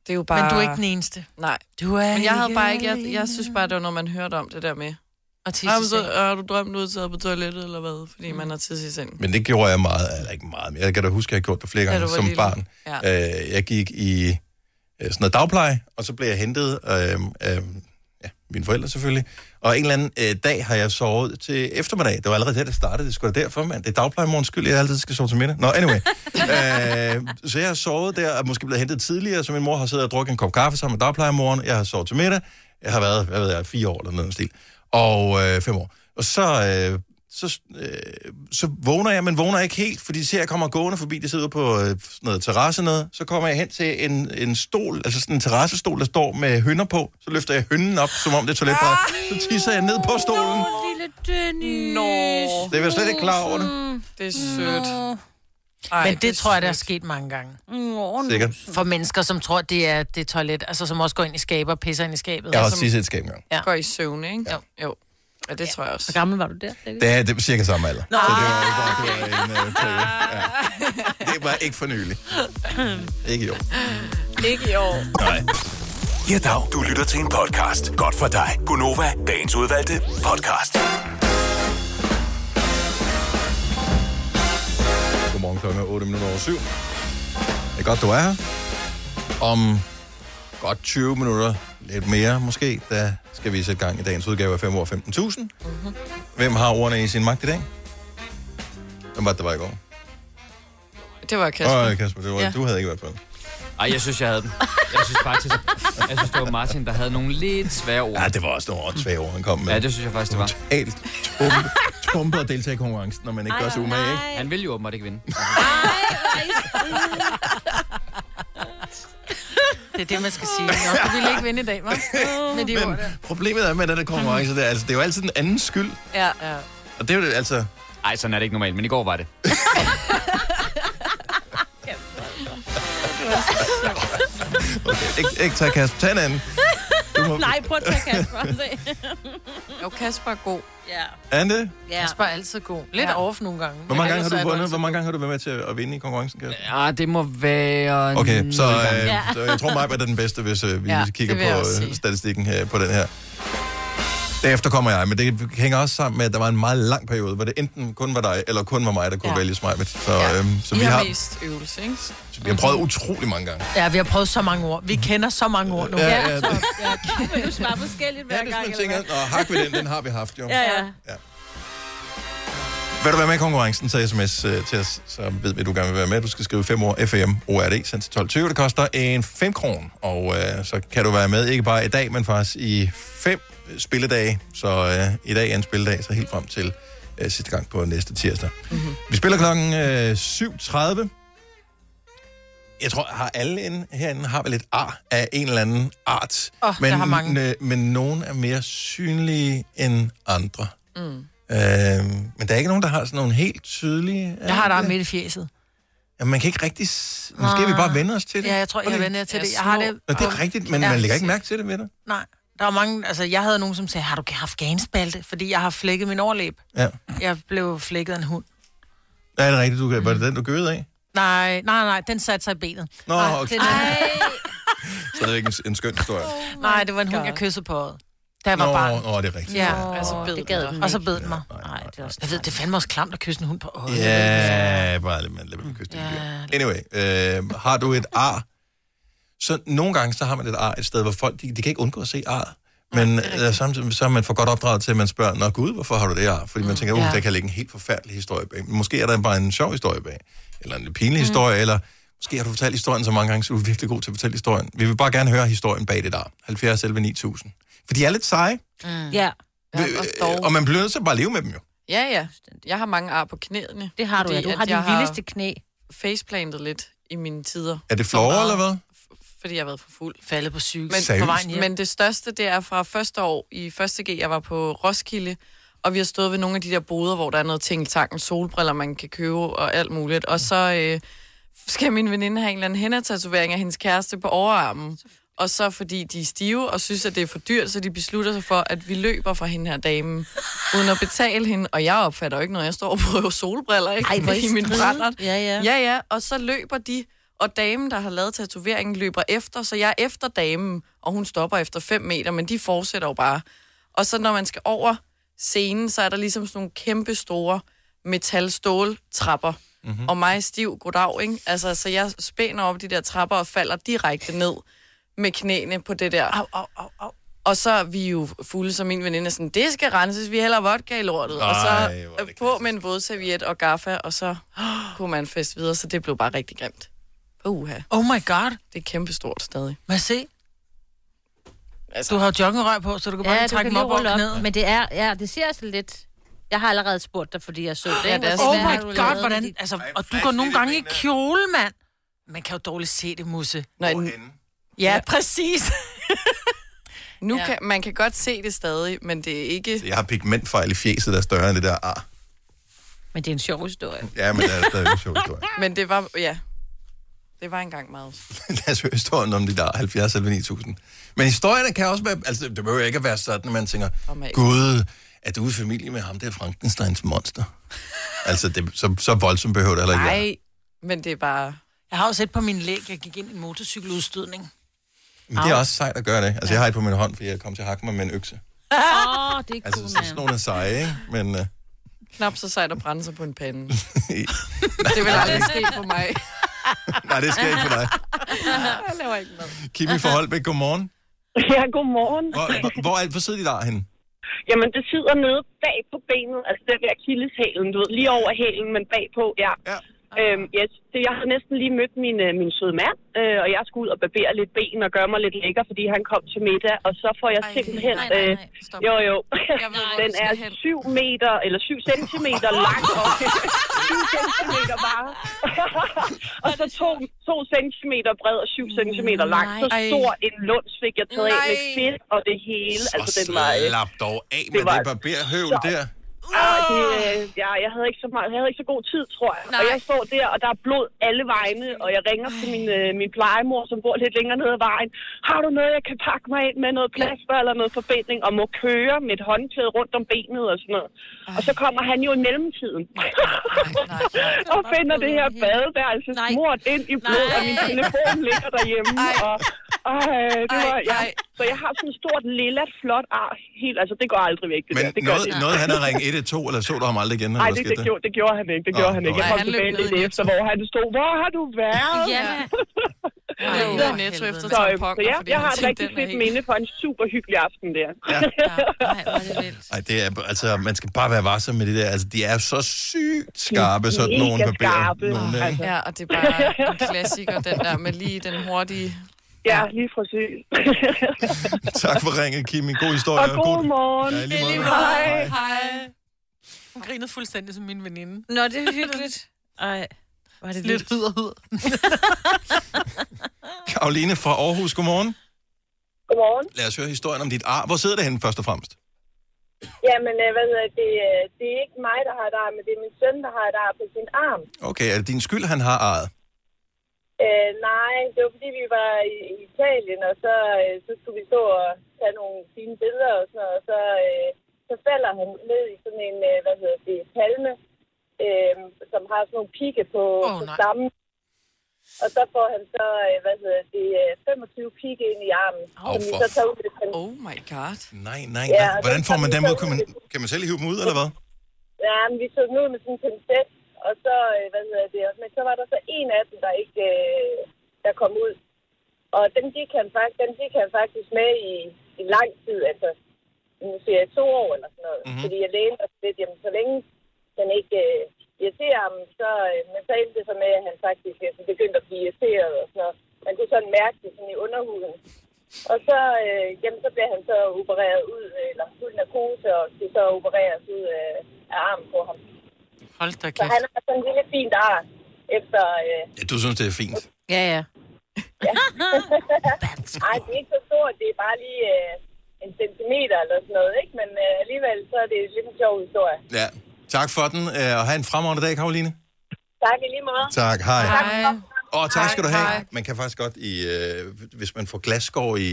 Det er jo bare... Men du er ikke den eneste. Nej. Du er Men jeg havde bare ikke... Jeg, alene. jeg synes bare, det var noget, man hørte om det der med. Og tisse i så, sengen. har du drømt ud til på toilettet, eller hvad? Fordi man har tisse i sengen. Men det gjorde jeg meget, eller ikke meget, men jeg kan da huske, at jeg har gjort det flere gange Ja, du var som lille. barn. Ja. Øh, jeg gik i øh, sådan noget dagpleje, og så blev jeg hentet af øh, øh, ja, mine forældre selvfølgelig. Og en eller anden øh, dag har jeg sovet til eftermiddag. Det var allerede der, det startede. Det skulle da derfor, mand. Det er dagplejemorgens skyld, jeg altid skal sove til middag. Nå, anyway. øh, så jeg har sovet der, og måske blevet hentet tidligere, så min mor har siddet og drukket en kop kaffe sammen med dagplejemoren. Jeg har sovet til middag. Jeg har været, hvad ved jeg, fire år eller noget stil. Og øh, fem år. Og så, øh, så, øh, så vågner jeg, men vågner ikke helt, fordi ser jeg kommer gående forbi, det sidder på øh, sådan noget terrasse noget. Så kommer jeg hen til en, en stol, altså sådan en terrassestol, der står med hønder på. Så løfter jeg hønnen op, som om det er toiletbræt. Så tisser jeg ned på stolen. Lille Dennis. Nå. Det er jeg slet ikke klar over det. Det er sødt. Ej, men det, det er tror jeg, der er sødt. sket mange gange. Sikkert. For mennesker, som tror, det er det er toilet, altså som også går ind i skabet og pisser ind i skabet. Jeg har også som, tisset et skab engang. Ja. Går i søvn, ikke? Jo. Jo. Ja, det tror jeg også. Hvor gammel var du der? Det er, det er cirka samme alder. Så det var, det var, det var en uh, periode. Ja. Det var ikke for nylig. Ikke i år. Ikke i år. Nej. Ja, dag. Du lytter til en podcast. Godt for dig. Gunova, dagens udvalgte podcast. Godmorgen, klokken er otte minutter over syv. Det er godt, du er her. Om godt tyve minutter, lidt mere måske, der skal vi sætte gang i dagens udgave af fem år femten tusind. Mm-hmm. Hvem har ordene i sin magt i dag? Hvem var det, der var i går? Det var Kasper. Åh, Kasper, det var, Ja. du havde ikke været på den. Ej, jeg synes, jeg havde den. Jeg synes faktisk, jeg synes, det var Martin, der havde nogle lidt svære ord. Ja, det var også nogle åndssvage ord, han kom med. Ja, det synes jeg faktisk, det var. Totalt tumpe, tumpe at deltage i konkurrencen, når man ikke gør sig umage, ikke? Han ville jo åbenbart ikke vinde. Det er det, man skal sige. Nå, du ville ikke vinde i dag, hva'? Med de Men ord der. problemet er med den der konkurrence, det er, altså, det er jo altid den andens skyld. Ja, ja. Og det er jo det, altså... Ej, sådan er det ikke normalt, men i går var det. Okay, ikke, ikke tage Kasper. Tag en anden. Må... Nej, prøv at tage Kasper. Jo, Kasper er god. Ja. Er han det? Ja. Kasper er altid god. Lidt ja. off nogle gange. Hvor mange gange har Ellers du er vundet? det Hvor mange gange har du været med til at vinde i konkurrencen, Kasper? Ja, det må være... Okay, så, nul gange. øh, Ja. så jeg tror mig, at det er den bedste, hvis øh, vi Ja, ja, det kigger vil jeg også på sige. øh, statistikken her, på den her. Derefter kommer jeg, men det hænger også sammen med, at der var en meget lang periode, hvor det enten kun var dig, eller kun var mig, der kunne Ja. vælge mig. Så, Ja. øhm, så I vi har har, mest øvelse, ikke? så vi har prøvet utrolig mange gange. Ja, vi har prøvet så mange ord. Vi kender så mange ord nu. Ja, ja, det, Men du svarer forskelligt hver ja, det er gang. sådan, man tænker, nå, hak ved den, den har vi haft jo. Ja, ja. Vil du være med i konkurrencen, så sms øh, til os, så ved vi, at du gerne vil være med. Du skal skrive fem ord F M O R D, sendt til tolv tyve. Det koster en fem kron, og øh, så kan du være med, ikke bare i dag, men faktisk i fem spilledage. Så øh, i dag er en spilledag, så helt frem til øh, sidste gang på næste tirsdag. Mm-hmm. Vi spiller klokken øh, syv tredive. Jeg tror, har alle inde, herinde har vel et ar af en eller anden art. Åh, men, der har mange. øh, men nogen er mere synlige end andre. Mm. Øh, men der er ikke nogen, der har sådan nogle helt tydelige... Jeg har der der midt i fjeset. Ja, man kan ikke rigtig... s- Måske vi bare vende os til det. Ja, jeg tror, jeg Okay. vender til Ja, det. Jeg har det... Nå, det er rigtigt, men Ja. man lægger ikke mærke til det ved dig. Nej, der var mange... Altså, jeg havde nogen, som sagde, har du haft ganspalte? Fordi jeg har flækket min overlæb. Ja. Jeg blev flækket af en hund. Ja, er det rigtigt? Du, var det den, du gøede af? Nej, nej, nej, den satte sig i benet. Nå, Nej, okay. det er Stadigvæk en, en skøn historie. den. Nej, det var en hund, jeg kyssede på øjet. Da jeg var Nå, barn. nå, det er rigtigt. Ja, Altså, bed det gad den og så ikke. bed den mig. Nej, det er også... Jeg ved, det er fandme også klamt at kysse en hund på øjet. Ja, bare lad mig lad mig kysse det Ja. dyr. Anyway, øh, har du et ar? Så nogle gange, så har man et ar et sted, hvor folk, de, de kan ikke undgå at se ar. Men øh, samtidig så er man for godt opdraget til, at man spørger, nå gud, hvorfor har du det ar? Fordi man tænker, uh, Ja. der kan ligge en helt forfærdelig historie bag. Men måske er der bare en sjov historie bag. Eller en lidt pinlig mm. historie, eller måske har du fortalt historien så mange gange, så du er virkelig god til at fortælle historien. Vi vil bare gerne høre historien bag det ar. halvfjerds elleve ni tusind. For de er lidt seje, Mm. Ja, Ja, og dog. og man bliver nødt til at bare leve med dem jo. Ja, ja. Jeg har mange ar på knæene. det har du, ja. Fordi Du at har jeg de vildeste knæ. faceplantet lidt i mine tider. Er det flore, meget. eller hvad? Fordi jeg har været for fuld. Faldet på cykel Men, Seriøst? på vejen hjem. men det største, det er fra første år i første G, jeg var på Roskilde, og vi har stået ved nogle af de der boder, hvor der er noget tingeltangen, solbriller, man kan købe og alt muligt. Og så øh, skal min veninde have en eller anden hændetatovering af hendes kæreste på overarmen. Og så fordi de er stive og synes, at det er for dyrt, så de beslutter sig for, at vi løber fra hende her dame, uden at betale hende. Og jeg opfatter jo ikke noget. Jeg står og prøver solbriller, ikke? Ej, hvor er I i min stridige. brændert. Ja, ja. Ja, ja. Og så løber de Og damen, der har lavet tatoveringen, løber efter, så jeg er efter damen, og hun stopper efter fem meter, men de fortsætter jo bare. Og så når man skal over scenen, så er der ligesom sådan nogle kæmpe store metal-stål-trapper. Mm-hmm. Og mig stiv, goddag, ikke? Altså, så jeg spænder op de der trapper og falder direkte ned med knæene på det der. Au, au, au, au. Og så er vi jo fulde, som min veninde sådan, det skal renses, vi hælder vodka i lortet. Ej, og så på med en vådserviet og gaffa, og så kunne man feste videre, så det blev bare rigtig grimt. Uha. Oh my god. Det er kæmpestort stadig. Hvad se? Altså. Du har joggenrør på, så du kan bare ja, lige trække dem op og knæet. Men det er, ja, det ser altså lidt... Jeg har allerede spurgt dig, fordi jeg så det. Ja, det er, oh my god, hvordan... Altså, og du går nogle gange i kjole, mand. Man kan jo dårligt se det, Musse. Nej, ja, præcis. Nu ja. kan, man kan godt se det stadig, men det er ikke... Jeg har pigmentfejl i fjeset, der er større end det der ar. Men det er en sjov historie. Ja, men det er stadig en sjov historie. Men det var, ja... Det var engang meget. Lad os høre historien om det der halvfjerds eller ni tusind. Men historierne kan også være... Altså, det behøver ikke at være sådan, at man tænker, oh Gud, er du i familie med ham, det er Frankensteins monster? Altså, det, så, så voldsomt behøver det heller ikke. Nej, men det er bare... Jeg har jo set på min læg, jeg gik ind i en motorcykeludstødning. Men det er også sejt at gøre det. Altså, ja. Jeg har et på min hånd, fordi jeg kom til at hakke mig med en økse. Åh, oh, det er cool, altså, så sådan nogle er seje, ikke? Men... Uh... Knap så sejt at brænde sig på en pande. Det vil aldrig ske for mig. Nej, det sker ikke for dig. Jeg laver ikke noget. Kimi fra Holbæk, godmorgen. Ja, godmorgen. Hvor, hvor, hvor er hvor sidder de der henne? Jamen, det sidder nede bag på benet, altså den der akilleshælen, du ved, lige over hælen, men bagpå, ja. ja. Øhm, yes. Så jeg har næsten lige mødt min, øh, min søde mand, øh, og jeg skulle ud og barbere lidt ben og gøre mig lidt lækker, fordi han kom til middag, og så får jeg Ej, simpelthen... Nej, nej, nej. Øh, jo, jo. Ved, den er syv meter, eller syv centimeter lang, og syv centimeter bare. Og så to, to centimeter bred og syv centimeter lang. Så stor en lunds fik jeg taget af med fedt og det hele. Så altså, den var, slap dog af med det, det barberhøvel så, der. Ah, det, ja, jeg havde ikke så meget, jeg havde ikke så god tid, tror jeg. Nej. Og jeg står der, og der er blod alle vegne, og jeg ringer til min, øh, min plejemor, som bor lidt længere nede ad vejen. Har du noget, jeg kan pakke mig ind med, noget plaster eller noget forbinding, og må køre med et håndklæde rundt om benet og sådan noget. Og så kommer han jo i mellemtiden. Nej, nej, nej, og finder det her badeværelse smurt ind i blod, og min telefon ligger derhjemme. Og, og øh, det var, ja. Så jeg har sådan et stort, lilla, flot ar. Helt, altså, det går aldrig væk, det Men der. Det noget, det. noget, han har ringet et et to, eller så du ham aldrig igen? Nej, det, det, gjorde, det gjorde han ikke. Det gjorde oh, han ikke. Jeg kom tilbage lidt efter, hvor han stod, hvor har du været? Ja. Jeg er ude i Netto efter tamponer, så jeg, jeg har et rigtig fedt minde for en super hyggelig aften der. Ja. Ej, det er, altså, man skal bare være varsom med det der. Altså, de er så sygt skarpe, sådan nogen barberer. Altså. Ja, og det er bare en klassiker, den der med lige den hurtige... Ja, lige præcis. Tak for ringet, Kim. En god historie. Og god morgen. Ja, lige måde. Hej. Hej. Hun grinede fuldstændig som min veninde. Nå, det er hyggeligt. Ej, var det lidt hud og hud. Karoline fra Aarhus, godmorgen. Godmorgen. Lad os høre historien om dit ar. Hvor sidder det henne først og fremmest? Jamen, hvad hedder det, det er ikke mig, der har et ar, men det er min søn, der har et ar på sin arm. Okay, er det din skyld, han har arret? Øh, nej, det var fordi, vi var i, i Italien, og så, øh, så skulle vi stå og tage nogle fine billeder og sådan noget, og så, øh, så falder han ned i sådan en, øh, hvad hedder det, palme, øh, som har sådan nogle pigge på, oh, på stammen. Og så får han så, øh, hvad hedder det, femogtyve pigge ind i armen, oh, som vi så tager ud. Oh my god. Nej, nej, ja, nej. Hvordan får man dem ud? Kan man, kan man selv hive dem ud, eller hvad? Ja, men vi så dem ud med sådan en pincet. Og så, hvad hedder det, men så var der så en af dem, der ikke, øh, der kom ud. Og den gik han faktisk, den gik han faktisk med i, i lang tid, altså, nu siger jeg to år eller sådan noget. Mm-hmm. Fordi jeg lænede os lidt, jamen så længe den ikke øh, irriterer ham, så, øh, men så endte det så med, at han faktisk altså, begyndte at blive irriteret og sådan noget. Man kunne sådan mærke det sådan i underhuden. Og så, øh, jamen, så blev han så opereret ud, eller fuld narkose, og skulle så opereres ud øh, af armen på ham. Hold da kæft. Så han har sådan en lille fint ar efter... Øh... Ja, du synes, det er fint? Ja, ja. ja. Ej, det er ikke så stort. Det er bare lige øh, en centimeter eller sådan noget, ikke? Men øh, alligevel, så er det lidt en sjov historie. Ja. Tak for den, og have en fremragende dag, Karoline. Tak i lige måde. Tak, hej. Hej. Og tak skal du have. Hej. Man kan faktisk godt, i, øh, hvis man får glasskår i,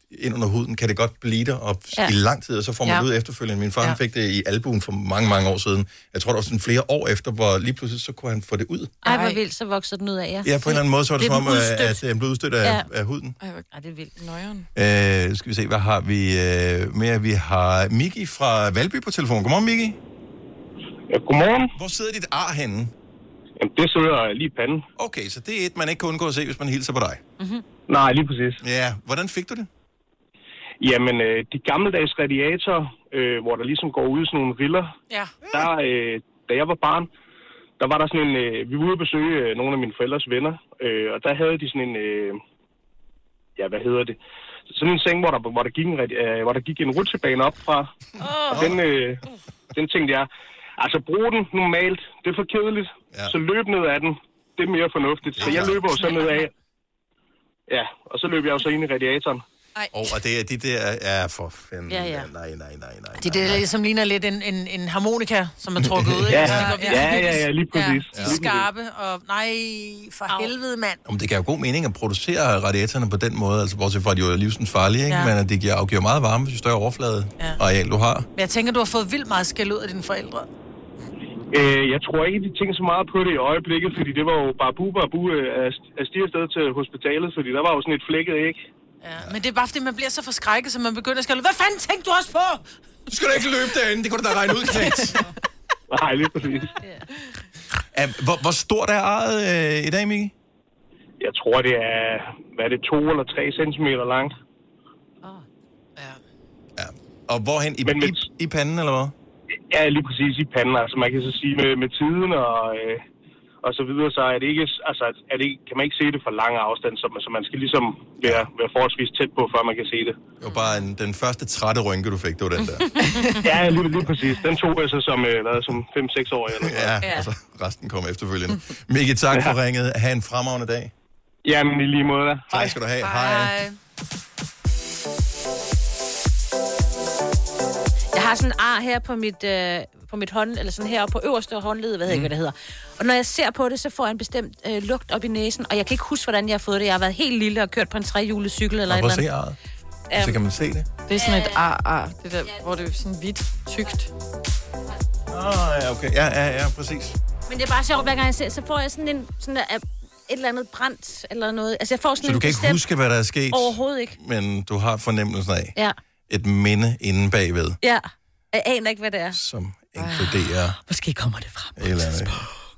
ind under huden, kan det godt blive der op Ja. i lang tid, og så får man Ja. det ud efterfølgende. Min far Ja. han fik det i albuen for mange, mange år siden. Jeg tror, det var sådan flere år efter, hvor lige pludselig så kunne han få det ud. Ej, hvor vildt, så voksede den ud af jer. Ja, på en eller anden måde, så var det, Blev som om, den at, udstødt? at den blev udstødt af, Ja. af huden. Ej, det er vildt. Nøjeren. Øh, skal vi se, hvad har vi øh, mere? Vi har Miki fra Valby på telefon. Godmorgen, Miki. Ja, godmorgen. Hvor sidder dit ar henne? Jamen, det sidder lige i panden. Okay, så det er et, man ikke kan undgå at se, hvis man hilser på dig. Mm-hmm. Nej, lige præcis. Ja, hvordan fik du det? Jamen, øh, de gammeldags radiatorer, øh, hvor der ligesom går ud sådan nogle riller, ja. der, øh, da jeg var barn, der var der sådan en, øh, vi var ude at besøge øh, nogle af mine forældres venner, øh, og der havde de sådan en, øh, ja, hvad hedder det, sådan en seng, hvor der, hvor der, gik, en, øh, hvor der gik en rutsjebane op fra, oh. og den, øh, den tænkte jeg, altså brug den normalt, det er for kedeligt, ja. Så løb ned af den, det er mere fornuftigt, så jeg løber jo så ned af, ja, og så løb jeg jo så ind i radiatoren. Oh, og det er de der, ja, for fanden. Ja, ja. Nej, nej, nej, nej. Det er det, som ligner lidt en, en, en harmonika, som er trukket ud. Ja, ikke? Så de går virkelig- ja, ja, ja, lige præcis. Ja, de er skarpe, og nej, for helvede, mand. Om det giver jo god mening at producere radiatorerne på den måde, altså bortset fra, at de jo er livsens farlige, ikke? Ja. Men at det giver, afgiver meget varme, jo større overflade Ja. areal du har. Men jeg tænker, du har fået vildt meget skæld ud af dine forældre. Øh, jeg tror ikke, de tænkte så meget på det i øjeblikket, fordi det var jo bare bu, bare bu af stige afsted til hospitalet, fordi der var jo sådan et flækket æg. Ja, men det er bare, fordi man bliver så forskrækket, så man begynder at skælde. Hvad fanden tænkte du også på? Du skal da ikke løbe derinde, det kunne du da regne ud, knægt. Nej, lige præcis. Yeah. Hvor, hvor stort er arret øh, i dag, Miki? Jeg tror, det er, hvad er det, to eller tre centimeter langt. Og hvorhen? I, Men med, i, i panden, eller hvad? Ja, lige præcis i panden. Altså, man kan så sige, med, med tiden og, øh, og så videre, så er det ikke, altså, er det ikke, kan man ikke se det fra lang afstand, så, så man skal ligesom være, være forholdsvis tæt på, før man kan se det. Det var bare en, den første trætte rynke, du fik, det var den der. Ja, lige, lige præcis. Den tog jeg så som, øh, hvad, som fem seks år eller noget. Ja, ja, og så resten kom efterfølgende. Miki, tak for ringet. Ha' en fremragende dag. Jamen, i lige måde. Tak skal du have. Hej. Hej. Jeg har sådan en ar her på mit, øh, på mit hånd, eller sådan her på øverste håndled, hvad ved jeg ikke, hvad det hedder. Og når jeg ser på det, så får jeg en bestemt øh, lugt op i næsen, og jeg kan ikke huske, hvordan jeg har fået det. Jeg har været helt lille og kørt på en trehjulet cykel eller Og et prøv eller at se andet. arret. Så kan man se det. Det er sådan et ar-ar, det der, hvor det er sådan hvidt, tykt. Ah, ja, okay. Ja, ja, ja, præcis. Men det er bare sjovt, hver gang jeg ser, så får jeg sådan en, sådan der, et eller andet brændt eller noget. Altså, jeg får sådan Så du en kan ikke bestemt- huske, hvad der er sket? Overhovedet ikke. Men du har fornemmelsen af Ja, et minde inde bagved, ja. Jeg aner ikke, hvad det er. som inkluderer... Måske kommer det frem. Et eller andet.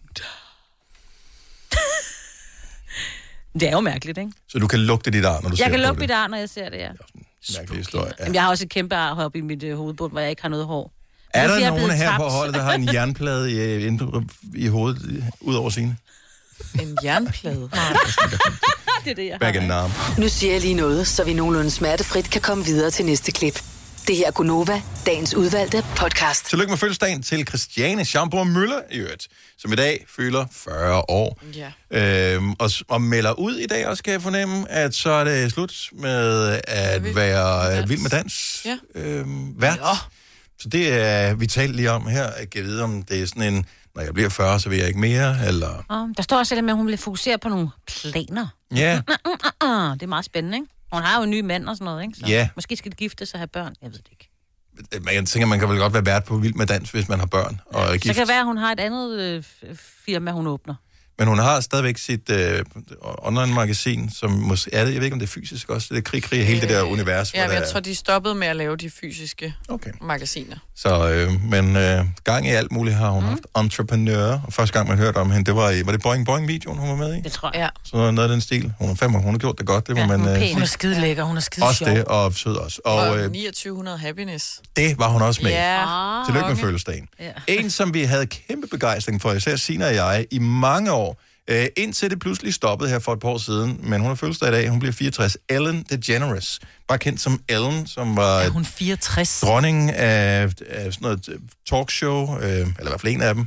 Det er jo mærkeligt, ikke? Så du kan lugte dit ar, når du ser Jeg kan på lugte det. mit ar, når jeg ser det, ja. Mærkelig historie. Ja. Jamen, jeg har også et kæmpe ar heroppe i mit øh, hovedbund, hvor jeg ikke har noget hår. Er Det der fordi, jeg nogen blevet her tabt. på holdet, der har en jernplade i, inde i hovedet, ud over sine? En jernplade? Det er det, jeg Back in arm. Nu siger jeg lige noget, så vi nogenlunde smertefrit kan komme videre til næste klip. Det her er Gunova, dagens udvalgte podcast. Tillykke med fødselsdagen til Christiane Schamburg Møller, i øvrigt, som i dag fylder fyrre år. Ja. Øhm, og, og melder ud i dag også, kan jeg fornemme, at så er det slut med at være øh, vild med dans. Ja. Øhm, vært. Ja. Så det er, vi talte lige om her, at jeg vide, om det er sådan en, når jeg bliver fyrre, så vil jeg ikke mere, eller... Oh, der står også lidt med, at hun vil fokusere på nogle planer. Ja. Mm, mm, mm, mm. Det er meget spændende, ikke? Hun har jo en ny mand og sådan noget, ikke? Så Ja. måske skal de gifte sig og have børn. Jeg ved det ikke. Jeg tænker, man kan vel godt være vært på Vild med Dans, hvis man har børn og er Så gift. kan det være, at hun har et andet øh, firma, hun åbner. Men hun har stadigvæk sit øh, online-magasin, som måske er det, jeg ved ikke, om det er fysisk også, det er krig, krig, hele det der univers. Ja, hvor men der jeg er- tror, de stoppede med at lave de fysiske okay. magasiner. Så, øh, men øh, gang i alt muligt har hun mm. haft entreprenører, og første gang man hørte om hende, det var i, var det Boing Boing-videoen, hun var med i? Det tror jeg. Ja. Så noget af den stil. Hun er fem, hun har gjort det godt, det må Ja, man... hun er øh, pæn. Hun er skide lækker, hun er skide også sjov. det, og sød også. Og Og øh, niogtyve hundrede happiness. det var hun også med. Ja. Ah, Tillykke med okay. fødselsdagen. Ja. En, som vi havde kæmpe begejstring for, især Sina og jeg, i mange år, øh, indtil det pludselig stoppede her for et par år siden, men hun har fødselsdag i dag, hun bliver fireogtres. Ellen DeGeneres, bare kendt som Ellen, som var Er hun fireogtres? dronningen af, af sådan noget talkshow, øh, eller i hvert fald en af dem,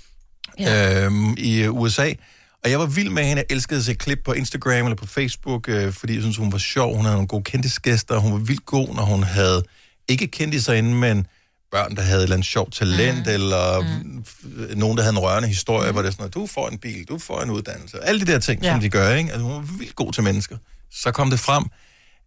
ja. øh, i U S A. Og jeg var vild med hende, jeg elskede at se klip på Instagram eller på Facebook, øh, fordi jeg synes, hun var sjov, hun havde nogle gode kendisgæster, hun var vildt god, når hun havde, ikke kendiser inde, men børn, der havde et eller andet sjovt talent, mm. eller mm. nogen, der havde en rørende historie, mm. hvor det er sådan noget, du får en bil, du får en uddannelse, alle de der ting, ja. som de gør, ikke? Altså, hun var vildt god til mennesker. Så kom det frem,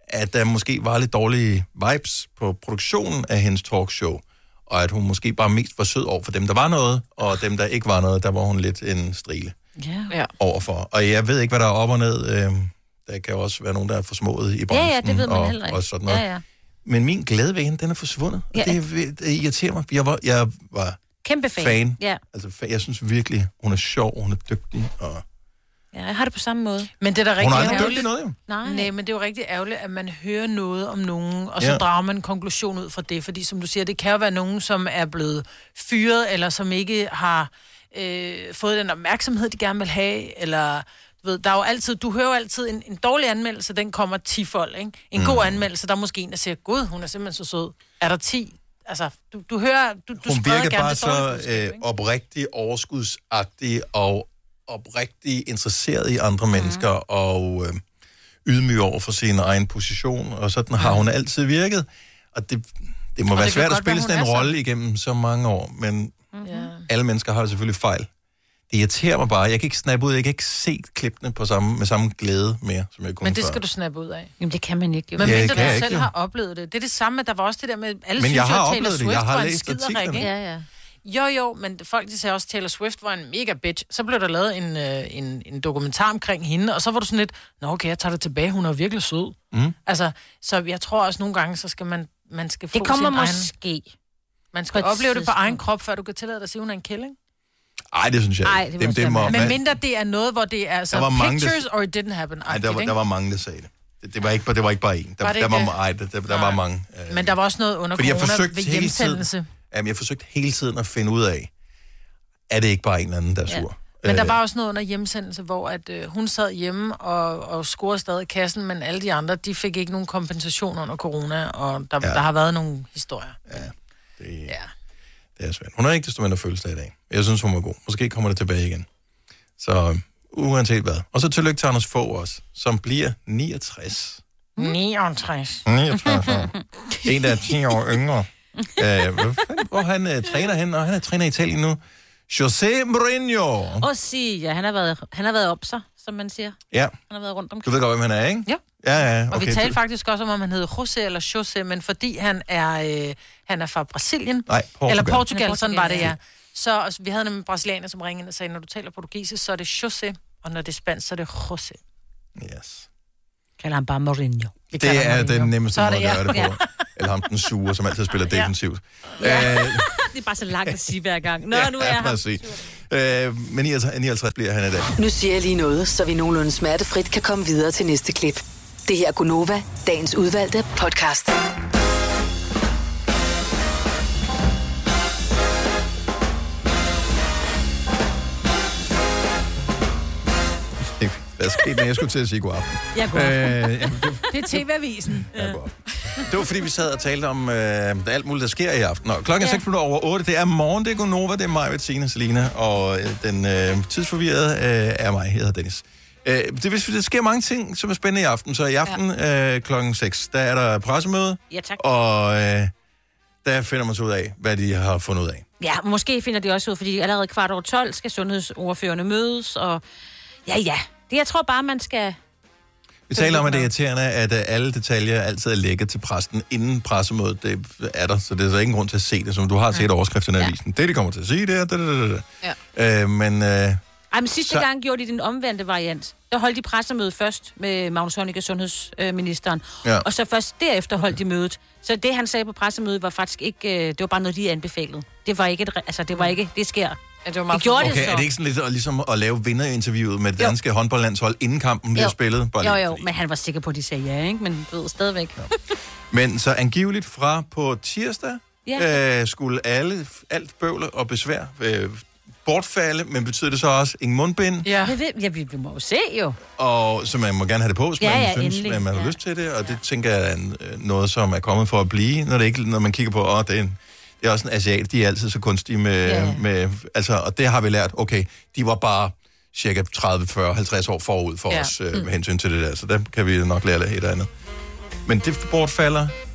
at der måske var lidt dårlige vibes på produktionen af hendes talkshow, og at hun måske bare mest var sød over for dem, der var noget, og dem, der ikke var noget, der var hun lidt en strile ja. overfor. Og jeg ved ikke, hvad der er op og ned. Øh, der kan jo også være nogen, der er forsmået i branchen. Ja, ja, det ved man og, heller ikke. og sådan noget. Ja, ja. Men min glæde ved hende, den er forsvundet. Ja. Ja. Det, det irriterer mig. Jeg var, jeg var kæmpe fan. fan. Ja. Altså, jeg synes virkelig, hun er sjov, hun er dygtig. Og... Ja, jeg har det på samme måde. Men det er da rigtig Hun har aldrig ærgerligt. dygtig noget, jo. Nej. Nej, men det er jo rigtig ærgerligt, at man hører noget om nogen, og så Ja. drager man en konklusion ud fra det. Fordi som du siger, det kan jo være nogen, som er blevet fyret, eller som ikke har øh, fået den opmærksomhed, de gerne vil have, eller... Du ved, der er jo altid, du hører jo altid, en, en dårlig anmeldelse, den kommer ti-fold, ikke? En mm. god anmeldelse, der er måske en, der siger, gud, hun er simpelthen så sød. Er der ti? Altså, du, du hører, du, du Hun spreder virker gerne bare det dårlige så øh, oprigtig, overskudsagtig og oprigtig interesseret i andre mm. mennesker og øh, ydmyg over for sin egen position, og sådan har hun altid virket. Og det, det må og være det svært godt at spille være, sådan en hun er rolle igennem så mange år, men Mm-hmm. alle mennesker har jo selvfølgelig fejl. Det irriterer mig bare. Jeg kan ikke snappe ud, jeg kan ikke se klippene på samme, med samme glæde mere, som jeg kunne Men det før. skal du snappe ud af. Jamen, det kan man ikke. Jo. Men Ja, mindre det kan du jeg selv ikke, jo. har oplevet det. Det er det samme, der var også det der med, alle Men synes jeg jo, har at Taylor oplevet det. Swift Jeg har var en læst skiderik, artiklerne. ikke? Ja, ja. Jo, jo, men folk de sagde også, at Taylor Swift var en mega bitch. Så blev der lavet en, øh, en, en dokumentar omkring hende, og så var du sådan lidt, nå okay, jeg tager det tilbage, hun er virkelig sød. Mm. Altså, så jeg tror også nogle gange, så skal man, man skal få Det kommer sin måske. egen... Man skal På et opleve det på tidspunkt. egen krop, før du kan tillade dig at sige, hun er en kælling. Ej, det synes jeg Ej, ikke. det må det, det jeg må, Men man- mindre det er noget, hvor det er altså Der var mange, der- pictures, or it didn't happen. Ej, der, var, der var mange, der sagde det. Det, det, var, ikke, det var ikke bare en. Der, Var det der, ikke var, det? ej, der, der, der var mange. Øh, Men der var også noget under fordi jeg corona forsøgte ved hele tiden, hjemsendelse. jamen, jeg forsøgte hele tiden at finde ud af, er det ikke bare en eller anden, der er sur? Men der Øh, var også noget under hjemsendelse, hvor at, øh, hun sad hjemme og, og scorede stadig kassen, men alle de andre, de fik ikke nogen kompensation under corona, og der, ja. der har været nogle historier. Ja, det, ja. det er svært. Hun har ikke desto mindre fødselsdag i dag. Jeg synes, hun var god. Måske kommer det tilbage igen. Så uanset hvad. Og så tillykke til Anders Fogh også, som bliver niogtres. niogtres. niogtres år. En, der er ti år yngre. Uh, hvor han uh, træner hen, og han er træner i Italien nu. José Mourinho. Og sige, ja, han har været, han har været op sig, som man siger. Ja, Han har været rundt du omkring. ved godt, hvem han er, ikke? Ja. Ja, ja, Og okay. vi talte faktisk også om, om han hedder José eller José, men fordi han er, øh, han er fra Brasilien, Nej, Portugal. eller Portugal, Han er sådan var det, Portugal, ja. Så altså, vi havde nemlig brasilianer, som ringede og sagde, når du taler portugisisk, så er det José, og når det er spansk, så er det José. Yes. Kalder han bare Mourinho. Det er den nemmeste Så er måde det, at ja. gøre det på. Ja. Eller ham den sure, som altid spiller defensivt. Ja. Øh, Det er bare så langt at sige hver gang. Nå, nu er ja, jeg her. præcis. Øh, men nioghalvtreds bliver han i dag. Nu siger jeg lige noget, så vi nogenlunde smertefrit kan komme videre til næste klip. Det her er Gunova, dagens udvalgte podcast. Hvad skete der? Jeg skulle til at sige god aften. Ja, god aften. Øh, jamen, det, Det er T V-avisen. ja, god aften. Det var fordi, vi sad og talte om øh, alt muligt, der sker i aften. Og klokken er seks minutter over otte. Det er morgen, det er Gunova, det er mig, Bettina, Selina. Og øh, den øh, tidsforvirrede øh, er mig, jeg hedder Dennis. Øh, det, vil- der sker mange ting, som er spændende i aften. Så i aften øh, klokken seks, der er der pressemøde. Ja, tak. Og øh, der finder man så ud af, hvad de har fundet ud af. Ja, måske finder de også ud, fordi allerede kvart over tolv skal sundhedsordførerne mødes, og ja, ja. Det, jeg tror bare, man skal... Vi taler om, at det er irriterende, at øh, alle detaljer altid er lækket til præsten inden pressemødet. Det er der, så det er så ingen grund til at se det, som du har set overskrifterne i avisen. Det, de kommer til at sige, det er... Det, det, det. Ja. Øh, men... Øh, Ej, men sidste Så- så... gang gjorde de den omvendte variant. Der holdt de pressemøde først med Magnus Heunicke, sundhedsministeren. Ja. Og så først derefter holdt de mødet. Så det, han sagde på pressemødet, var faktisk ikke... øh, Det var bare noget, de anbefalede. Det var ikke... Et, re- altså, det var ikke... Det sker. Ja, det var meget gjorde det okay, så. er det ikke sådan lidt at, ligesom at lave vinderinterviewet med det danske håndboldlandshold, inden kampen bliver Jo. spillet? Bare Jo, lige- jo, men han var sikker på, at de sagde ja, ikke? Men du ved, stadigvæk. Ja. Men så angiveligt fra på tirsdag Ja. øh, skulle alle, alt bøvle og besvær øh, bortfalde, men betyder det så også ingen mundbind? Ja. Det ved, ja, vi, vi må jo se jo. Og så man må gerne have det på, hvis Ja, man ja, synes, endelig. at man har Ja. lyst til det, og det tænker jeg er en, øh, noget, som er kommet for at blive, når, det ikke, når man kigger på, åh, det er, en, det er også en asiat, de er altid så kunstige med, Ja, ja. med, altså, og det har vi lært, okay, de var bare cirka tredive, fyrre, halvtreds år forud for Ja. os øh, Mm. med hensyn til det der, så der kan vi nok lære lidt helt andet. Men det bortfalder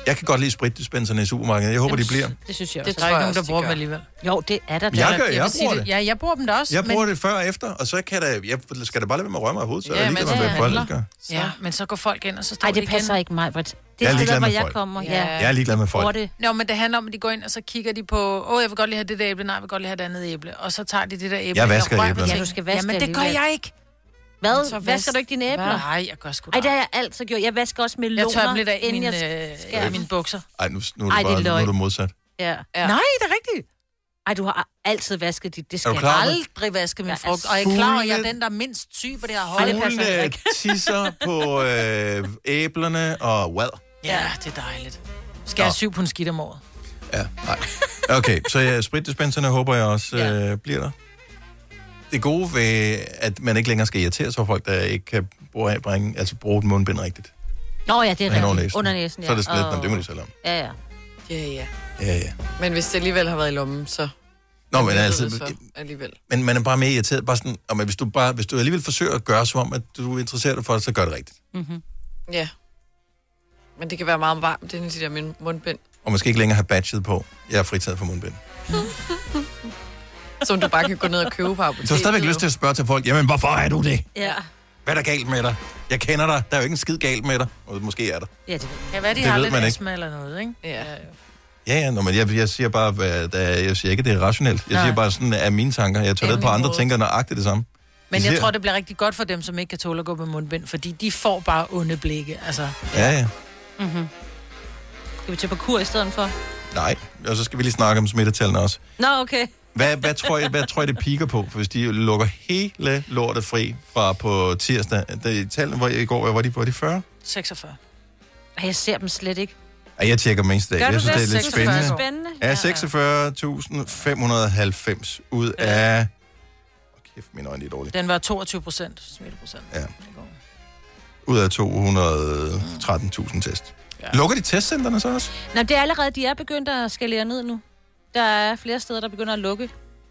Jeg kan godt lide spritdispenserne i supermarkedet. Jeg håber, de bliver. Det synes jeg Det også. tror jeg ikke nogen, der bruger dem alligevel. Jo, det er der. Jeg gør, jeg, jeg bruger det. Ja, jeg bruger dem da også. Jeg bruger men... det før og efter, og så kan der, jeg skal da bare lade være med at røre mig i hovedet, så ja, er jeg ligeglad med, hvad folk gør. Ja, men så går folk ind, og så står Ej, det de passer igen. ikke mig, Britt. Jeg er Det er ligeglad der, hvor med jeg folk. kommer. Ja. Jeg er ligeglad med folk. Det. Nå, men det handler om, at de går ind, og så kigger de på, åh, jeg vil godt lige have det der æble, nej, jeg vil godt lige have det andet æble. Og så tager de det der æble. Jeg vasker og rører æblerne. ved Ja, du skal vaske Jamen, det gør alligevel. jeg ikke. Hvad? Så Vasker vask- du ikke dine æbler? Hvad? Nej, jeg gør sgu da. Ej, det har jeg altid gjort. Jeg vasker også meloner, Jeg tør dem lidt af i inden mine, jeg øh, skærer i mine bukser. Ej, nu, nu, er, Ej, du det er bare, nu er løgn. du modsat. Ja. Ja. Nej, det er rigtigt. Ej, du har altid vasket dit. Det Er skal du jeg klar over det? Aldrig vaske min Jeg er frugt. Og jeg er klar over, at jeg er fugle- den, der er mindst syg på det her Ej, hold. det passer Fuglene ikke. tisser på øh, æblerne og hvad? Ja, det er dejligt. Skal jeg have syv på en skidt om året? Ja, nej. Okay, så ja, spritdispenserne håber jeg også øh, bliver der. Det gode ved, at man ikke længere skal irritere sig over folk, der ikke kan bruge, bringe, altså bruge et mundbind rigtigt. Nå ja, det er Hen over rigtigt. næsen. Under næsen, ja. Så er det sådan lidt, Og- "Nå, det må de selv om." Ja, ja. Ja, ja. Ja, ja. Men hvis det alligevel har været i lommen, så... Nå, men ved altså, det så alligevel. men man er bare mere irriteret. Bare sådan, og men hvis, du bare, hvis du alligevel forsøger at gøre som om, at du interesserer dig for det, så gør det rigtigt. Mm-hmm. Ja. Men det kan være meget varmt inde i de der min- mundbind. Og måske ikke længere have badget på. Jeg er fritaget for mundbind. Som du bare kan gå ned og købe på apoteket. Så har stadigvæk lyst til at spørge til folk, jamen hvorfor er du det? Ja. Hvad er der galt med dig? Jeg kender dig. Der er jo ikke en skid galt med dig. Og måske er der. Ja, det Kan være, de Det har ved lidt man ikke. astma eller noget, ikke? Ja. Ja, ja, nå, men jeg, jeg siger bare, hvad der, jeg siger ikke, at det er rationelt. Jeg Nej. siger bare sådan, at mine tanker. Jeg tager Ja, ned på min andre måde. tænker nøjagtigt det samme. Men De jeg siger- tror, det bliver rigtig godt for dem, som ikke kan tåle at gå med mundbind, fordi de får bare onde blikke. Altså, Ja, ja. Mm-hmm. Skal vi til parkour i stedet for? Nej, og så skal vi lige snakke om smittetallene også. Nå, okay. Hvad, hvad, tror jeg, hvad tror jeg, det piker på? For hvis de lukker hele lortet fri fra på tirsdag, det tallene, hvor i går, var de på de fyrre? seksogfyrre. Ej, jeg ser dem slet ikke. Ja, jeg tjekker dem eneste dag. Gør Jeg du synes, det er det? lidt seksogfyrre. spændende. Spændende. Ja, seksogfyrre tusind fem hundrede og halvfems ud af... Åh, kæft, mine øjne er dårlige. Den var toogtyve procent smitteprocent. Ja. Ud af to hundrede og tretten tusind test. Ja. Lukker de testcentrene så også? Nå, det er allerede, de er begyndt at skalere ned nu. Der er flere steder, der begynder at lukke.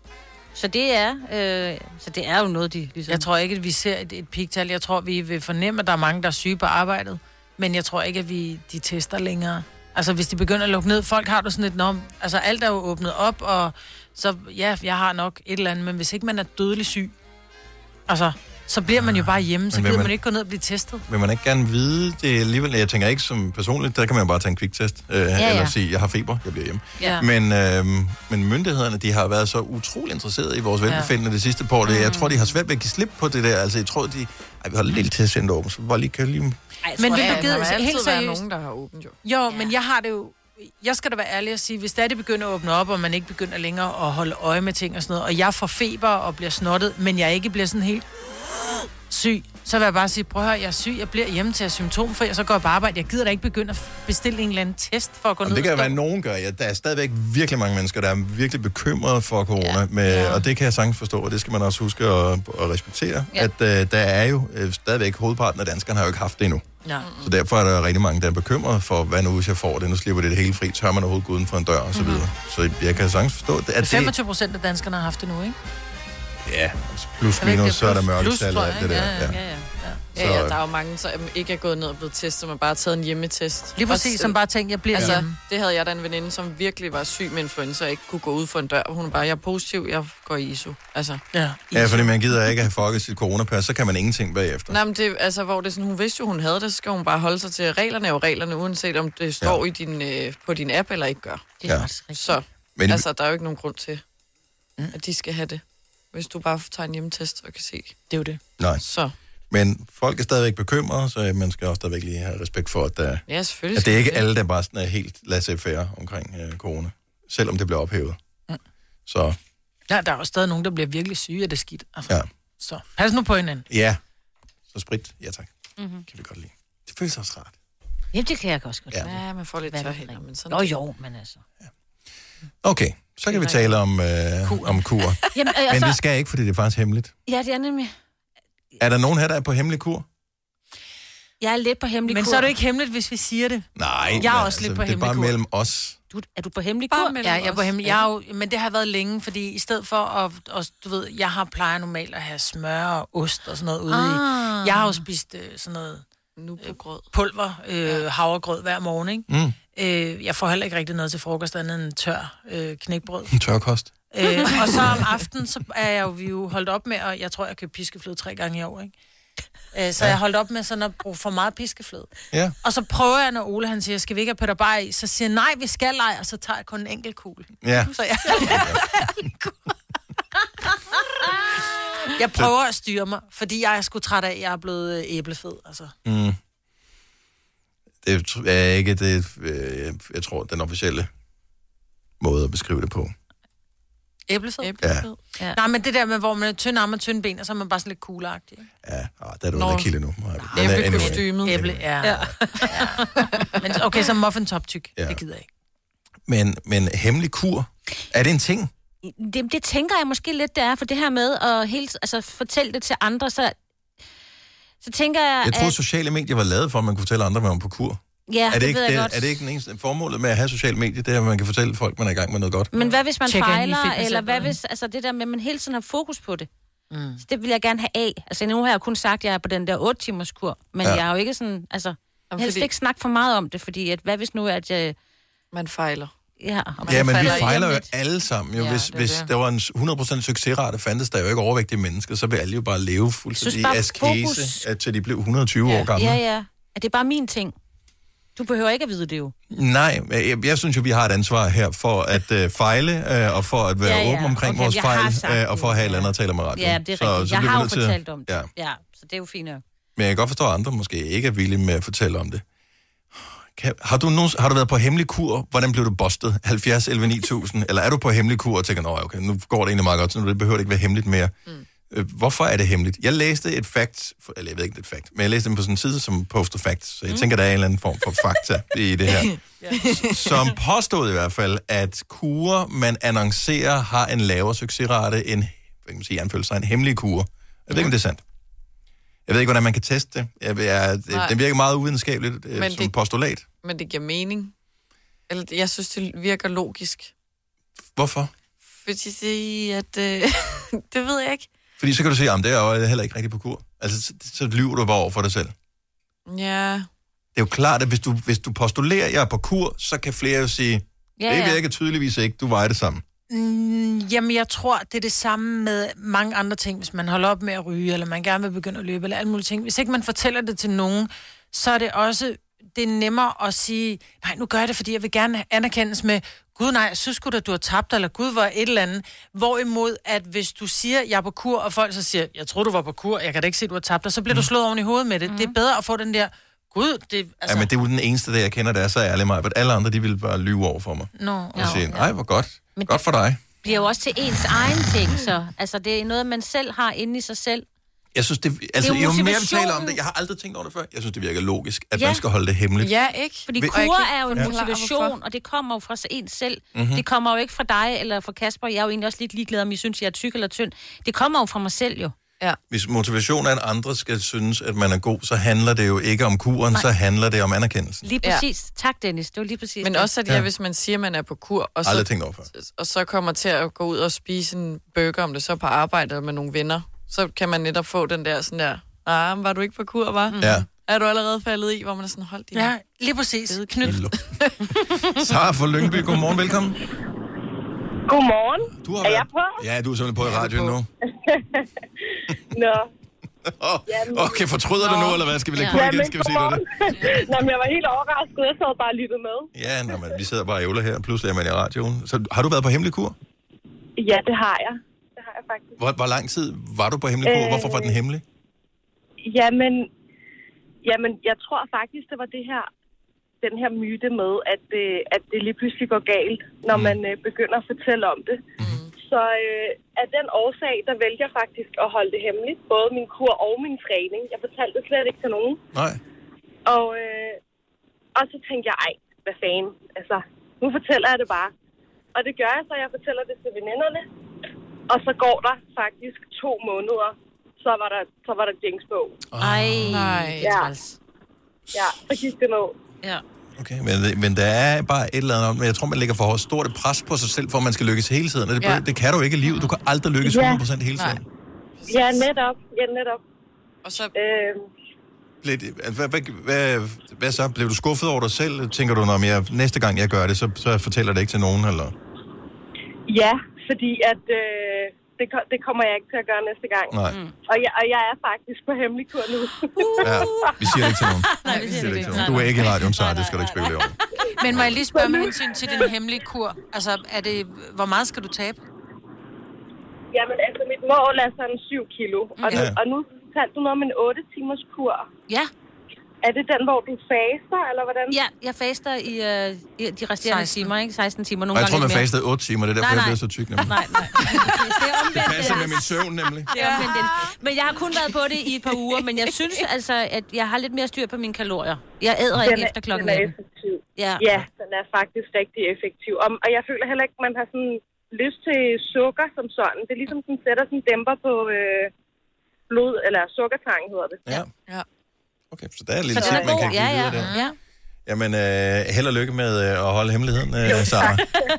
Så det er, øh, så det er jo noget, de ligesom... Jeg tror ikke, at vi ser et, et peaktal. Jeg tror, vi vil fornemme, at der er mange, der er syge på arbejdet. Men jeg tror ikke, at vi de tester længere. Altså, hvis de begynder at lukke ned, folk har du sådan et nom. Altså, alt er jo åbnet op, og så, ja, jeg har nok et eller andet, men hvis ikke man er dødelig syg, altså, så bliver man jo bare hjemme, så Men vil gider man... man- man ikke gå ned og blive testet. Vil man ikke gerne vide det alligevel? Jeg tænker ikke som personligt, der kan man jo bare tage en kviktest. Øh, ja, ja. eller sige, jeg har feber, jeg bliver hjemme. Ja. Men, øh, men myndighederne, de har været så utrolig interesserede i vores velbefindende ja. det sidste par år. Det, jeg tror, de har svært ved at give slip på det der. Altså, jeg tror, de... Ej, vi har lidt lille testcenter åbent, så bare lige kan lige... Ej, Men vil Ja, du der give vil altid helt være seriøst? nogen, der har åbent, jo. Jo, men jeg har det jo... Jeg skal da være ærlig og sige, hvis det er, det begynder at åbne op, og man ikke begynder længere at holde øje med ting og sådan noget, og jeg får feber og bliver snottet, men jeg ikke bliver sådan helt syg, så vil jeg bare sige, prøv at høre, jeg er syg, jeg bliver hjemme til at symptomfri, og så går jeg på arbejde. Jeg gider da ikke begynde at bestille en eller anden test for at gå Og ned det kan og være, stå. at nogen gør. Ja, der er stadigvæk virkelig mange mennesker, der er virkelig bekymrede for corona. Ja. Med, ja. Og det kan jeg sagtens forstå, og det skal man også huske at, at respektere. Ja. At uh, der er jo uh, stadigvæk hovedparten af danskerne har jo ikke haft det endnu. Ja. Så derfor er der rigtig mange, der er bekymrede for, hvad nu hvis jeg får det. Nu slipper det det hele fri, tør man overhovedet gå uden for en dør og så videre. Så jeg kan sagtens forstå, at det... femogtyve procent af danskerne har haft det nu, ikke? Ja, plus Er det ikke minus, det? så er der Plus- mørketal plus, og tror alt jeg, det der. ikke? Ja, ja, ja. Ja, ja, der er jo mange, som ikke er gået ned og blevet testet, men bare har taget en hjemmetest. Lige præcis, Også, som bare tænkte, jeg bliver altså, hjemme. det havde jeg da en veninde, som virkelig var syg med influenza, og ikke kunne gå ud for en dør. Hun er bare, jeg er positiv, jeg går i I S O. Altså, ja. Ja, fordi man gider ikke have fucket sit coronapas, så kan man ingenting bagefter. Nej, men det, altså, hvor det er sådan, hun vidste jo, hun havde det, så skal hun bare holde sig til reglerne, er jo reglerne, uanset om det står ja. i din, øh, på din app eller ikke gør. Det er Ja. faktisk Så, Men- men, altså, der er jo ikke nogen grund til, at de skal have det, hvis du bare tager en hjemmetest og kan se. Det er jo det. Nej. Så. Men folk er stadigvæk bekymrede, så man skal også stadigvæk lige have respekt for, at, der, Ja, selvfølgelig at det skal er ikke det. alle, der bare sådan er helt laissez-faire omkring øh, corona. Selvom det bliver ophævet. Mm. Så Ja, der er jo stadig nogen, der bliver virkelig syge af det skidt. Altså. ja. Så pas nu på hinanden. Ja. Så sprit, ja tak. Mm-hmm. Kan vi godt lide. Det føles også rart. Jamen, det kan jeg også godt. Ja. Ja, man får lidt Hvad er det tørhænder, for en? men sådan... Nå jo, men altså. Okay, så kan vi tale om, øh, om kur. Jamen, øh, Men så- det skal ikke, fordi det er faktisk hemmeligt. Ja, det er nemlig. Er der nogen her, der er på hemmelig kur? Jeg er lidt på hemmelig Men kur. så er det ikke hemmeligt, hvis vi siger det. Nej, Jeg er men også lidt på det er hemmelig bare kur. mellem os. Du, er du på hemmelig Bare kur? mellem Ja, jeg er på os. hemmelig. Jeg er jo, men det har været længe, fordi i stedet for at, at du ved, jeg har plejer normalt at have smør og ost og sådan noget ude Ah. i. Jeg har jo spist øh, sådan noget Nu på grød. pulver, øh, havregrød hver morgen, ikke? Mm. Øh, jeg får heller ikke rigtig noget til frokost, andet end tør øh, knækbrød. Tørkost. Øh, og så om aftenen, så er jeg jo, vi jo holdt op med, og jeg tror, jeg købte piskefløde tre gange i år, ikke? Øh, så ja. jeg holdt op med sådan at bruge for meget piskefløde. Ja. Og så prøver jeg, når Ole han siger, skal vi ikke have Peter Bayer i? Så siger jeg, nej, vi skal lege, og så tager jeg kun en enkelt kugle. Ja. Så jeg... jeg prøver at styre mig, fordi jeg er sgu træt af, at jeg er blevet æblefed, altså. Mm. Det er ikke det, øh, jeg tror, den officielle måde at beskrive det på. Æblefed? Æblefed. Ja. Ja. Nej, men det der med, hvor man er tynd arm og tynd ben, og så er man bare sådan lidt kugleagtig. Ja, ah, der er du ikke kilde nu. Æblekostymet. Æble, ja. ja. ja. Men okay, så muffin top tyk. Ja. Det gider jeg ikke. Men, men hemmelig kur, er det en ting? Det, det tænker jeg måske lidt, det er, for det her med at helt, altså, fortælle det til andre, så, så tænker jeg... Jeg troede, at... sociale medier var lavet for, at man kunne fortælle andre, med om på kur. Ja, er det, det ikke, ved jeg det, godt. Er det ikke den eneste formålet med at have sociale medier, det er, at man kan fortælle folk, man er i gang med noget godt? Men hvad hvis man Checker fejler, eller hvad hvis, altså det der med, at man hele tiden har fokus på det? Mm. Så det vil jeg gerne have af. Altså nu har jeg kun sagt, at jeg er på den der otte timers kur, men ja. jeg har jo ikke sådan, altså, jeg helst fordi... ikke snakke for meget om det, fordi at, hvad hvis nu, at jeg... Man fejler. Ja, ja, men vi fejler fejler jo lidt. alle sammen. Jo. Ja, hvis det hvis det. der var en hundrede procent succesrate, fandtes der jo ikke overvægtige mennesker, så vil alle jo bare leve fuldstændig askese, til de blev et hundrede og tyve ja. år gamle. Ja, ja. Er det bare min ting? Du behøver ikke at vide det jo. Nej, jeg, jeg synes jo, vi har et ansvar her for at øh, fejle, øh, og for at være ja, ja. åben omkring okay, vores fejl, øh, og for at have et eller andet at tale om radio. Ja, det er så, rigtigt. så jeg har jo til, fortalt om det. Ja. Ja, så det er jo fint nok. Men jeg kan godt forstå, at andre måske ikke er villige med at fortælle om det. Kan, har, du nogen, har du været på hemmelig kur? Hvordan blev du bustet? halvfjerds elleve ni tusind? Eller er du på hemmelig kur og tænker, nå okay, nu går det egentlig meget godt, så nu det behøver det ikke være hemmeligt mere. Mm. Hvorfor er det hemmeligt? Jeg læste et fact, eller jeg ved ikke, det er et fact, men jeg læste det på sådan en side som poster facts, så jeg mm. tænker, der er en eller anden form for fakta i det her. Som påstod i hvert fald, at kurer, man annoncerer, har en lavere succesrate end, hvad kan man sige, anfølelse en hemmelig kur. Jeg ved ikke, om det er sandt. Jeg ved ikke, hvordan man kan teste det. Jeg, jeg, det, det virker meget uvidenskabeligt øh, som det, postulat. Men det giver mening. Eller jeg synes, det virker logisk. Hvorfor? Fordi at... Øh, det ved jeg ikke. Fordi så kan du sige, at det er jo heller ikke rigtigt på kur. Altså, så, så lyver du bare over for dig selv. Ja. Det er jo klart, at hvis du, hvis du postulerer, at jeg er på kur, så kan flere jo sige, ja, det virker ja. tydeligvis ikke, du vejer det sammen. Mm, jamen, jeg tror, det er det samme med mange andre ting. Hvis man holder op med at ryge, eller man gerne vil begynde at løbe, eller alle mulige ting. Hvis ikke man fortæller det til nogen, så er det også det er nemmere at sige, nej, nu gør jeg det, fordi jeg vil gerne anerkendes med, gud nej, jeg synes sgu da, du har tabt, eller gud var et eller andet. Hvorimod, at hvis du siger, jeg er på kur, og folk så siger, jeg tror du var på kur, jeg kan da ikke se, du har tabt, og så bliver mm. du slået oven i hovedet med det. Mm. Det er bedre at få den der, gud, det altså... Ja, men det er jo den eneste, der jeg kender, der er så ærlig mig, at alle andre, de vil bare lyve over for mig. Nå, og ja, sige, ja. nej, hvor godt. Men godt for dig. Det bliver jo også til ens egen ting, så. Altså, det er noget, man selv har inde i sig selv. Jeg synes, det, altså, det er jo jo mere vi taler om det, jeg har aldrig tænkt over det før, jeg synes, det virker logisk, at ja. man skal holde det hemmeligt. Ja, ikke? Fordi Vil... kur er jo en ja. motivation, og det kommer jo fra en selv. Mm-hmm. Det kommer jo ikke fra dig eller fra Kasper. Jeg er jo egentlig også lidt ligeglad, om I synes, jeg er tyk eller tynd. Det kommer jo fra mig selv jo. Ja. Hvis motivation er, at andre skal synes, at man er god, så handler det jo ikke om kuren, Nej. så handler det om anerkendelsen. Lige præcis. Ja. Tak, Dennis. Det var lige præcis Men det. også, at ja, hvis man siger, at man er på kur, og så, og så kommer til at gå ud og spise en burger, om det så på arbejde med nogle venner, så kan man netop få den der sådan der, ah, var du ikke på kur, var? Ja. Er du allerede faldet i, hvor man er sådan, hold din... Ja, lige præcis. Knyt. Sara fra Lyngby, godmorgen, velkommen. Godmorgen. Du har er været... jeg på? Ja, du er simpelthen på i radioen nu. Nå. Oh, okay, fortryder Nå. du nu, eller hvad? Skal vi lægge ja. på igen, skal vi sige det? Nå, men jeg var helt overrasket, jeg sad bare og lyttede med. Ja, nå, men vi sidder bare og ævler her, pludselig er man i radioen. Så har du været på hemmelig kur? Ja, det har jeg. Det har jeg faktisk. Hvor, hvor lang tid var du på hemmelig kur? Øh... Hvorfor var den hemmelig? Jamen, jamen, jeg tror faktisk, det var det her, den her myte med, at, øh, at det lige pludselig går galt, når mm. man øh, begynder at fortælle om det. Mm. Så øh, af den årsag, der vælger jeg faktisk at holde det hemmeligt, både min kur og min træning. Jeg fortalte det slet ikke til nogen. Nej. Og, øh, og så tænkte jeg, ej, hvad fanden, altså, nu fortæller jeg det bare. Og det gør jeg så, jeg fortæller det til veninderne. Og så går der faktisk to måneder, så var der, så var der jinx på. Ej, nej. Ja. Ja, så gik det ned. Ja. Okay, men, men der er bare et eller andet, men jeg tror, man lægger for stort et pres på sig selv, for at man skal lykkes hele tiden. Det, ja. det kan du ikke i livet. Du kan aldrig lykkes hundrede procent hele tiden. Ja, netop. Ja, netop. Og så... Øh, blev det, altså, hvad, hvad, hvad, hvad så? Blev du skuffet over dig selv? Tænker du, når jeg, næste gang jeg gør det, så, så fortæller det ikke til nogen, eller? Ja, fordi at øh, det, det kommer jeg ikke til at gøre næste gang. Nej. Mm. Og, jeg, og jeg er faktisk på hemmelig kur nu. Ja, vi siger det ikke til nogen. Nej, vi siger det ikke. Du er ikke i radioen, så det skal du ikke spekulere over. Men må jeg lige spørge med hensyn til din hemmelige kur? Altså, er det, hvor meget skal du tabe? Jamen, altså, mit mål er sådan syv kilo. Og, Ja. nu, og nu talte du noget om en otte timers kur. Ja. Er det den, hvor du faster, eller hvordan? Ja, jeg faster i, øh, i de resterende seksten timer, ikke? seksten timer, nogle Og jeg gange tror, man lidt mere. fastede otte timer, det er derfor, Nej, jeg nej. bliver så tyk nemlig. Nej, nej. Det er omvendt. Det passer med min søvn nemlig. Det er omvendt. Ja. Men jeg har kun været på det i et par uger, men jeg synes altså, at jeg har lidt mere styr på mine kalorier. Jeg æder Den ikke er- efter klokken den er atten. effektiv. Ja. Ja, den er faktisk rigtig effektiv. Og, og jeg føler heller ikke, at man har sådan lyst til sukker som sådan. Det er ligesom, den sætter sådan en dæmper på øh, blod, eller sukkertang hedder det. Ja. Ja. Okay, så der er lidt Så den tip, er man god. kan give Ja, ja. videre der. ja. Jamen, øh, held og lykke med øh, at holde hemmeligheden, øh, Sarah.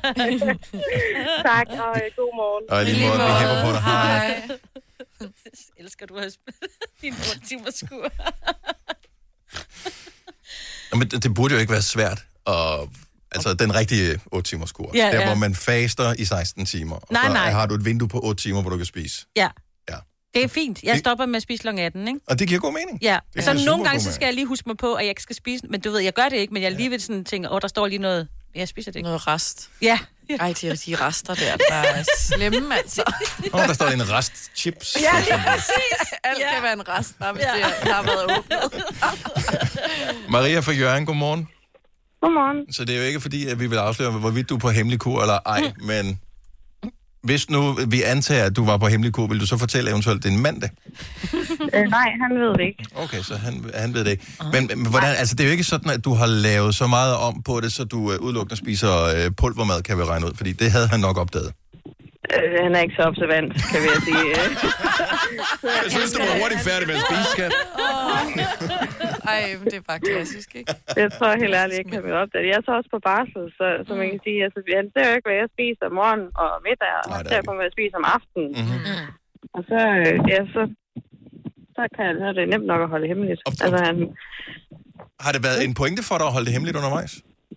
Tak, og øh, god morgen. Og i lige måde, vi hæpper på dig. Hej. Elsker du at spille din otte timers skur? Jamen, det, det burde jo ikke være svært at... Altså, den rigtige otte timers kur. Ja, der, ja. hvor man faster i seksten timer. Og Nej, så nej. har du et vindue på otte timer, hvor du kan spise. Ja. Ja. Det er fint. Jeg stopper med at spise klokken atten, ikke? Og det giver god mening. Ja, Det er så super nogle gange god så mening. skal jeg lige huske mig på, at jeg ikke skal spise, men du ved, jeg gør det ikke, men jeg lige vil sådan tænke, åh, der står lige noget, jeg spiser det ikke. Noget rest. Ja. Ej, de, de rester der, der er slemme, altså. Og der står en rest chips. Ja, for lige eksempel. præcis. Alt ja. kan være en rest, bare hvis ja. det har været åbnet. Maria fra Jørgen, godmorgen. Godmorgen. Så det er jo ikke fordi, at vi vil afsløre, hvorvidt du er på hemmelig kur eller ej, mm. men hvis nu vi antager, at du var på hemmelig kur, vil du så fortælle eventuelt din mand det? Øh, nej, han ved det ikke. Okay, så han, han ved det ikke. Men, men hvordan, altså, det er jo ikke sådan, at du har lavet så meget om på det, så du uh, udelukkende spiser uh, pulvermad, kan vi regne ud, fordi det havde han nok opdaget. Øh, han er ikke så observant, kan vi sige. Jeg synes, du var hurtigt færdig med at spise, skat. Ej, men det er bare klassisk, ikke? Jeg tror helt ærligt ikke, han vil opdage. Jeg er så også på barsel, så, så man kan sige, altså, han ser jo ikke, hvad jeg spiser om morgenen og middag, og han ser kun, hvad jeg spiser om aftenen. Mm-hmm. Og så, øh, ja, så, så, kan, så er det nemt nok at holde hemmeligt. Altså, han, Har det været en pointe for dig at holde det hemmeligt undervejs?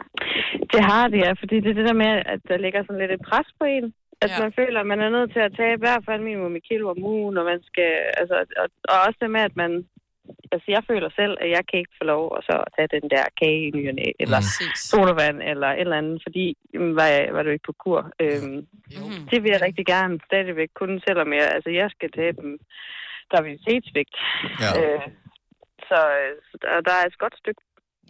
det har det, ja, fordi det er det der med, at der ligger sådan lidt et pres på en. At ja. man føler, at man er nødt til at tage i hvert fald minimum et kilo om ugen, og man skal, altså, og, og også det med, at man, altså jeg føler selv, at jeg kan ikke få lov at så tage den der kage i ny og næ, eller mm. sodavand, eller et eller andet, fordi, jamen, var, jeg, var du ikke på kur? Øhm, mm. Det vil jeg rigtig gerne stadigvæk kunne, selvom jeg, altså jeg skal tage dem graviditetsvægt. Ja. Øh, så, så der, der er et godt stykke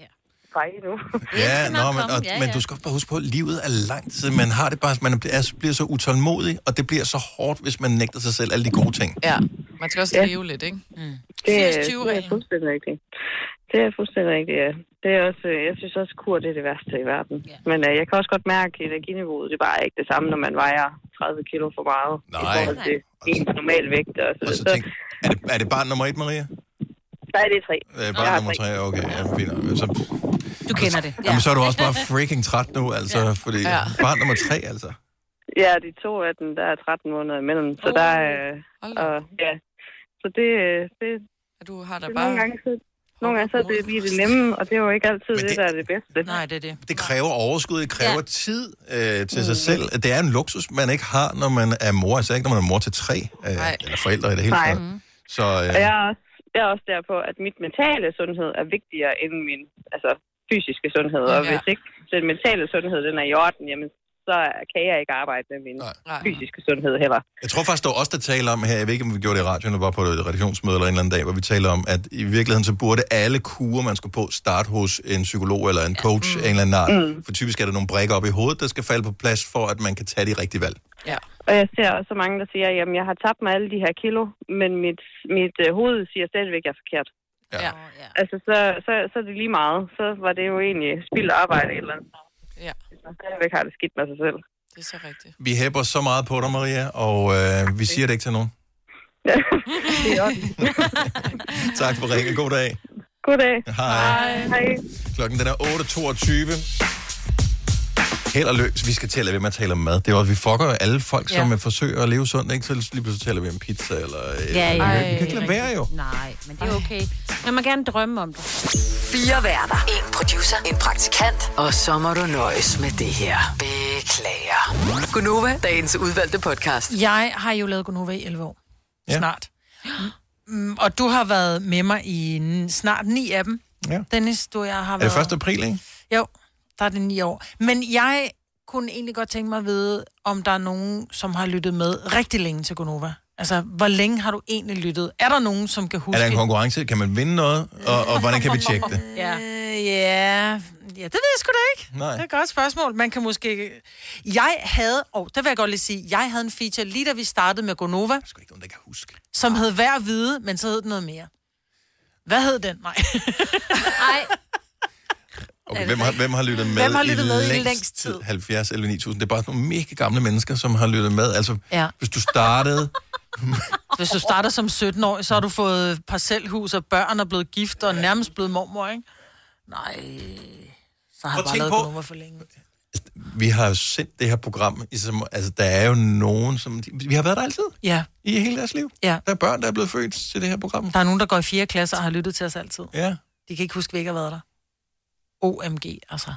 vej nu. Ja, nå, men, og, ja, ja. men du skal bare huske på, at livet er lang tid. Man har det bare, man er, bliver så utålmodig, og det bliver så hårdt, hvis man nægter sig selv alle de gode ting. Ja, man skal også Ja. leve lidt, ikke? Mm. Det, er, firs tyve det er fuldstændig rigtigt. Det er fuldstændig rigtigt, ja. Det er også, jeg synes også, at kur det er det værste i verden. Ja. Men uh, jeg kan også godt mærke, at energiniveauet, det er bare ikke det samme, når man vejer tredive kilo for meget. Nej. I forhold til ens normal vægt. Og så, Og så tænk, er det, er det barn nummer et, Maria? Nej, det er tre. Øh, barn nummer tre, okay, ja, fint. Så, Du kender det. Ja. jamen, så er du også bare freaking træt nu, altså, ja. fordi Ja. barn nummer tre, altså. Ja, de to af dem, der er tretten måneder imellem. Så Oh, der er... Og, ja. Så det, det, Du har da det bare... nogle gange så... Nogle gange så er det lige det nemme, og det er jo ikke altid det, det- det, der er det bedste. Nej, det er det. Det kræver overskud, det kræver ja. tid øh, til sig selv. Det er en luksus, man ikke har, når man er mor. Altså ikke, når man er mor til tre, øh, eller forældre i det hele Nej. taget. Så, øh, Og jeg er, også, jeg er også der på, at mit mentale sundhed er vigtigere end min altså, fysiske sundhed. Og Ja. hvis ikke den mentale sundhed den er i orden, jamen, så kan jeg ikke arbejde med min Nej. fysiske sundhed heller. Jeg tror faktisk, der var også der taler om her, jeg ved ikke, om vi gjorde det i radioen, eller bare på et redaktionsmøde eller en eller anden dag, hvor vi taler om, at i virkeligheden så burde alle kurer, man skal på, starte hos en psykolog eller en coach ja. mm. af en eller anden art. Mm. For typisk er der nogle brikker op i hovedet, der skal falde på plads, for at man kan tage de rigtige valg. Ja. Og jeg ser også så mange, der siger, at jeg har tabt mig alle de her kilo, men mit, mit uh, hoved siger stadigvæk, at jeg er forkert. Ja. Ja. Altså, så, så, så er det lige meget. Så var det jo egentlig spild arbejde et eller andet. Ja. Så stadigvæk har det skidt med sig selv. Det er så rigtigt. Vi hæpper så meget på dig, Maria, og øh, vi siger det ikke til nogen. Ja, det er også. Tak for ringen. God dag. God dag. Hej. Hej. Klokken den er otte toogtyve. Held og løs. Vi skal til at lade være med at tale om mad. Det er også, vi fucker jo alle folk, som Ja. forsøger at leve sundt, ikke? Så lige pludselig taler vi om pizza eller... Ja, ja. Vi kan ikke lade være jo. Nej, men det er okay. Man må gerne drømme om det. Fire værter. En producer. En praktikant. Og så må du nøjes med det her. Beklager. Gunova, dagens udvalgte podcast. Jeg har jo lavet Gunova i elleve år. Ja. Snart. Mm, og du har været med mig i n- snart ni af dem. Ja. Dennis, du og jeg har Er været... det første april, ikke? Jo, der er det ni år. Men jeg kunne egentlig godt tænke mig at vide, om der er nogen, som har lyttet med rigtig længe til Gunova. Altså, hvor længe har du egentlig lyttet? Er der nogen, som kan huske... Er der en konkurrence? Kan man vinde noget? Og, og hvordan kan vi tjekke det? Ja. Øh, ja. ja, det ved jeg sgu da ikke. Nej. Det er et godt spørgsmål. Man kan måske... Jeg havde... Og oh, det vil jeg godt lige sige. Jeg havde en feature lige da vi startede med Gunova. Det er sgu ikke nogen, der kan huske. Som hed Hver Vide, men så hed den noget mere. Hvad hed den? Nej. Ej. Okay, hvem har, hvem har lyttet med, Hvem har lyttet i, med i længst længst tid? halvfjerds eller ni tusind. Det er bare nogle mega gamle mennesker, som har lyttet med. Altså, Ja. hvis du startede... Hvis du starter som sytten-årig, så har du fået parcelhus og børn og blevet gift og nærmest blevet mormor, ikke? Nej, så har jeg bare lavet Gunova for længe. Vi har jo sendt det her program, i som, altså der er jo nogen, som... Vi har været der altid. Ja. I hele deres liv. Ja. Der er børn, der er blevet født til det her program. Der er nogen, der går i fjerde klasse og har lyttet til os altid. Ja. De kan ikke huske, at vi ikke har været der. O M G, altså.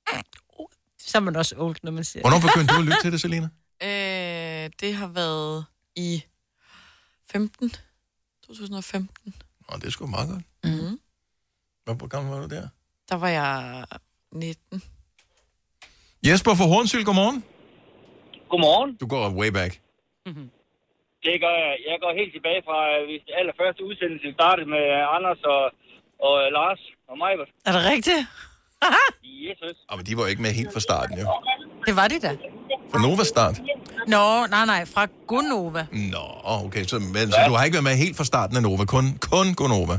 Så er man også old, når man siger Hvornår begyndte du at lytte til det, Selina? Øh, det har været i femten. to tusind og femten. Nå, det er sgu meget godt. Mm-hmm. Hvor gammel var du der? Der var jeg nitten. Jesper fra Hornsyld, godmorgen. Godmorgen. Du går way back. Det gør jeg. Jeg går helt tilbage fra, hvis det allerførste udsendelse startede med Anders og, og Lars og mig. Er det rigtigt? Jesus. Oh, men de var jo ikke med helt fra starten, jo. Det var de da. Fra Nova start? Nå, nej, nej, fra Gunova. Nå, okay. Så, men, så du har ikke været med helt fra starten af Nova, kun, kun Gunova?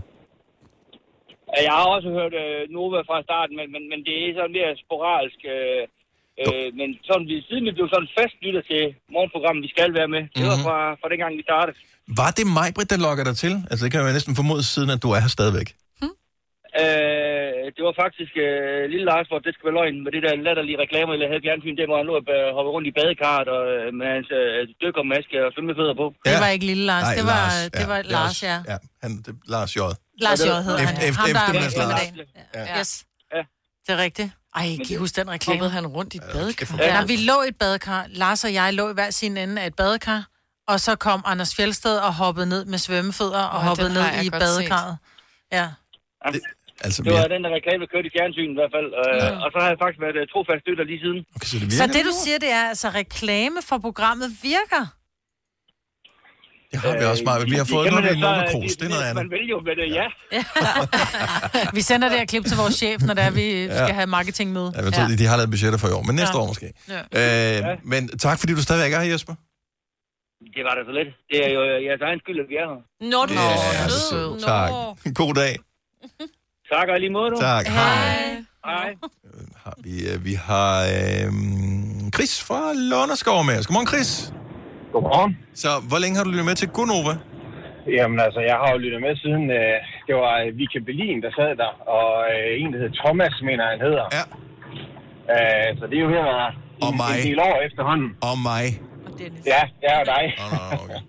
Jeg har også hørt uh, Nova fra starten, men, men, men det er sådan mere sporadisk. Uh, uh, men sådan, vi, siden vi blev sådan fastlytter til morgenprogrammet, vi skal være med. Det var fra, fra dengang, vi startede. Var det mig, Britt, der lokker dig til? Altså, det kan jeg næsten formode siden, at du er her stadigvæk. Uh, det var faktisk uh, lille Lars, hvor det skal være løgn med det der latterlige reklamer, jeg havde fjernsyn, det hvor han lå og uh, hoppe rundt i badekarret og, uh, med hans uh, dykkermaske og svømmefødder på. Det var ikke lille Lars, Nej, det var, Lars, det var ja, Lars, ja. ja. Han, det, Lars J. Lars J. hedder han. Efter, Ham, der er eftermiddags med Lars. dagen. Ja. Yes. Det er rigtigt. Ej, kan I huske den reklame? Hoppede han rundt i et badekar? Ja. Når vi lå i et badekar, Lars og jeg lå i hver sin ende af et badekar, og så kom Anders Fjeldsted og hoppede ned med svømmefødder og Nå, hoppede den ned har jeg i godt badekarret. Ja. Det, altså, Det var ja. den der reklame, der kørte i fjernsynet i hvert fald. Uh, Ja. Og så har jeg faktisk været uh, trofast støtter lige siden. Okay, så, det Så det du siger, det er altså reklame for programmet virker? Det har vi også meget. Vi har fået noget med Nova Cruz, det er noget andet. Man vil jo med det, ja. Vi sender det her klip til vores chef, når det er, vi skal Ja. have marketing med. Ja, jeg tror, de har lavet budgetter for i år, men næste Ja. år måske. Ja. Øh, men tak, fordi du stadigvæk er her, Jesper. Det var da så lidt. Det er jo uh, jeres egen skyld, at vi er her. Nå, du Ja, sød. Tak. God dag. Tak og i lige måde, du. Tak. Hej. Hej. Har vi, øh, vi har øh, Chris fra Lunderskov med os. Godmorgen, Chris. Godmorgen. Så hvor længe har du lyttet med til Gunova? Jamen altså, jeg har jo lyttet med siden, øh, det var Vike Berlin, der sad der, og øh, en, der hedder Thomas, mener han hedder. Ja. Øh, så det er jo her en, mig. en del år efterhånden. Og mig. Ja, ja, og dig. Nå, nå, okay.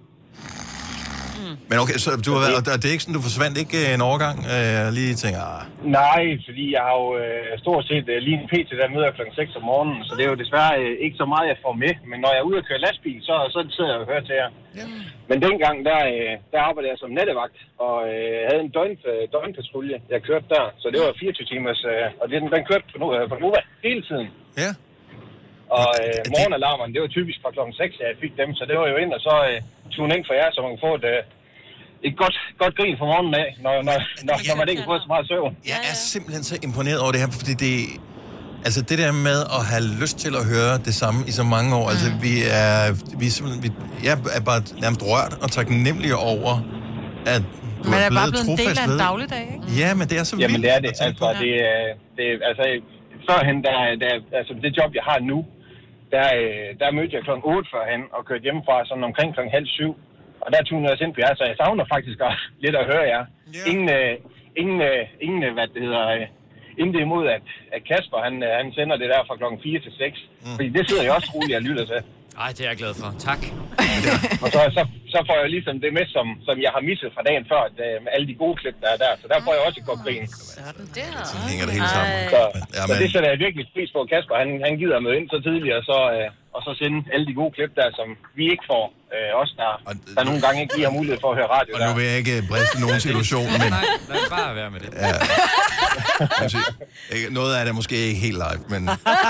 Men okay, så du har været, og det er ikke sådan, du forsvandt ikke øh, en overgang? Øh, jeg lige tænker, ah. Nej, fordi jeg har jo øh, stort set øh, lige en P til der møder klokken seks om morgenen, så det er jo desværre øh, ikke så meget, jeg får med. Men når jeg er ude og køre lastbil, så, så sidder jeg og hører til jer. Ja. Men dengang, der, øh, der arbejdede jeg som nattevagt, og øh, havde en døgn, øh, døgnpatrulje, jeg kørte der. Så det var fireogtyve timers, øh, og den, den kørte på, øh, på Nova hele tiden. Ja. Og øh, morgenalarmerne, det var typisk fra klokken seks, jeg fik dem, så det var jo ind og så øh, tune ind for jer, så man kan få et, øh, et godt, godt grin fra morgenen af, når, når, når, når man ikke har fået så meget søvn. Jeg er simpelthen så imponeret over det her, fordi det, altså det der med at have lyst til at høre det samme i så mange år, mm. altså vi er, vi er simpelthen, vi, jeg er bare nærmest rørt og taknemmelig over, at du Man er, er bare blevet blevet en del trofast af en ved. dagligdag, ikke? Ja, men det er så vildt. Jamen det er det, at tænke altså på. det, er- det, er- altså førhen, der, der, altså det job, jeg har nu, der, øh, der mødte jeg klokken otte førhen og kørte hjemmefra sådan omkring klokken halv syv. Og der tunede jeg os ind på jer, så jeg savner faktisk også lidt at høre jer. Yeah. Ingen, øh, ingen, øh, ingen, øh, hvad det hedder, øh, intet imod, at, at Kasper, han, øh, han sender det der fra klokken fire til seks. Mm. Fordi det sidder jeg også roligt og lytter til. Ej, det er jeg glad for. Tak. Og så, så, så får jeg ligesom det med, som, som jeg har misset fra dagen før, det, med alle de gode klip, der er der. Så der får jeg også et godt grin. Sådan der. Så hænger det hele sammen. Så, ja, så det sætter jeg virkelig pris på. Kasper, han, han gider at møde ind så tidligt, og så, øh, og så sende alle de gode klip der, som vi ikke får. Øh, også der, der nogle gange ikke lige har mulighed for at høre radio. Og der. nu vil jeg ikke briste nogen situation, men... Nej, lad bare være med det. Ja. Sige, noget af det måske ikke helt live, men...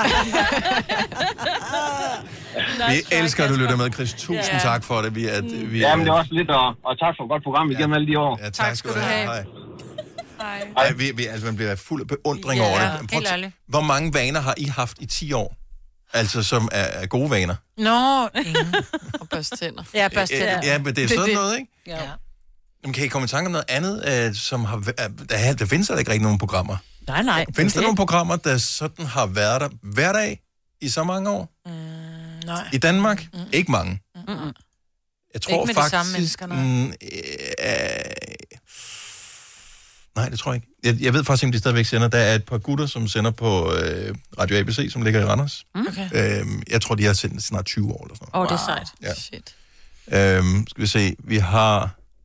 Vi elsker, at du lytter med, Chris. Tusind ja. tak for det. Vi er, vi er... Jamen, det er også lidt, og, og tak for et godt program igennem ja. alle de år. Ja, tak, tak skal du have. Hej. Hej. Ej, vi, vi, altså, man bliver fuld af beundring ja, over det. Prøv, helt hvor mange vaner har I haft i ti år? Altså, som er, er gode vaner? Nå, ingen. Og børste tænder. Ja, børste tænder. Ja, men det er sådan det, noget, ikke? Ja. Jamen, kan I komme i tanke om noget andet, øh, som har... Der, der findes der ikke rigtig nogen programmer. Nej, nej. Findes der nogle programmer, der sådan har været der hver dag i så mange år? Mm, nej. I Danmark? Mm. Ikke mange. Mm-mm. Jeg tror ikke med faktisk... de samme mennesker, nej. Mm, øh, nej, det tror jeg ikke. Jeg, jeg ved faktisk ikke, om de stadigvæk sender. Der er et par gutter, som sender på øh, Radio A B C, som ligger i Randers. Okay. Øhm, jeg tror, de har sendt snart tyve år eller sådan noget. Åh, oh, det er sejt. Ja. Shit. Øhm, skal vi se. Vi har...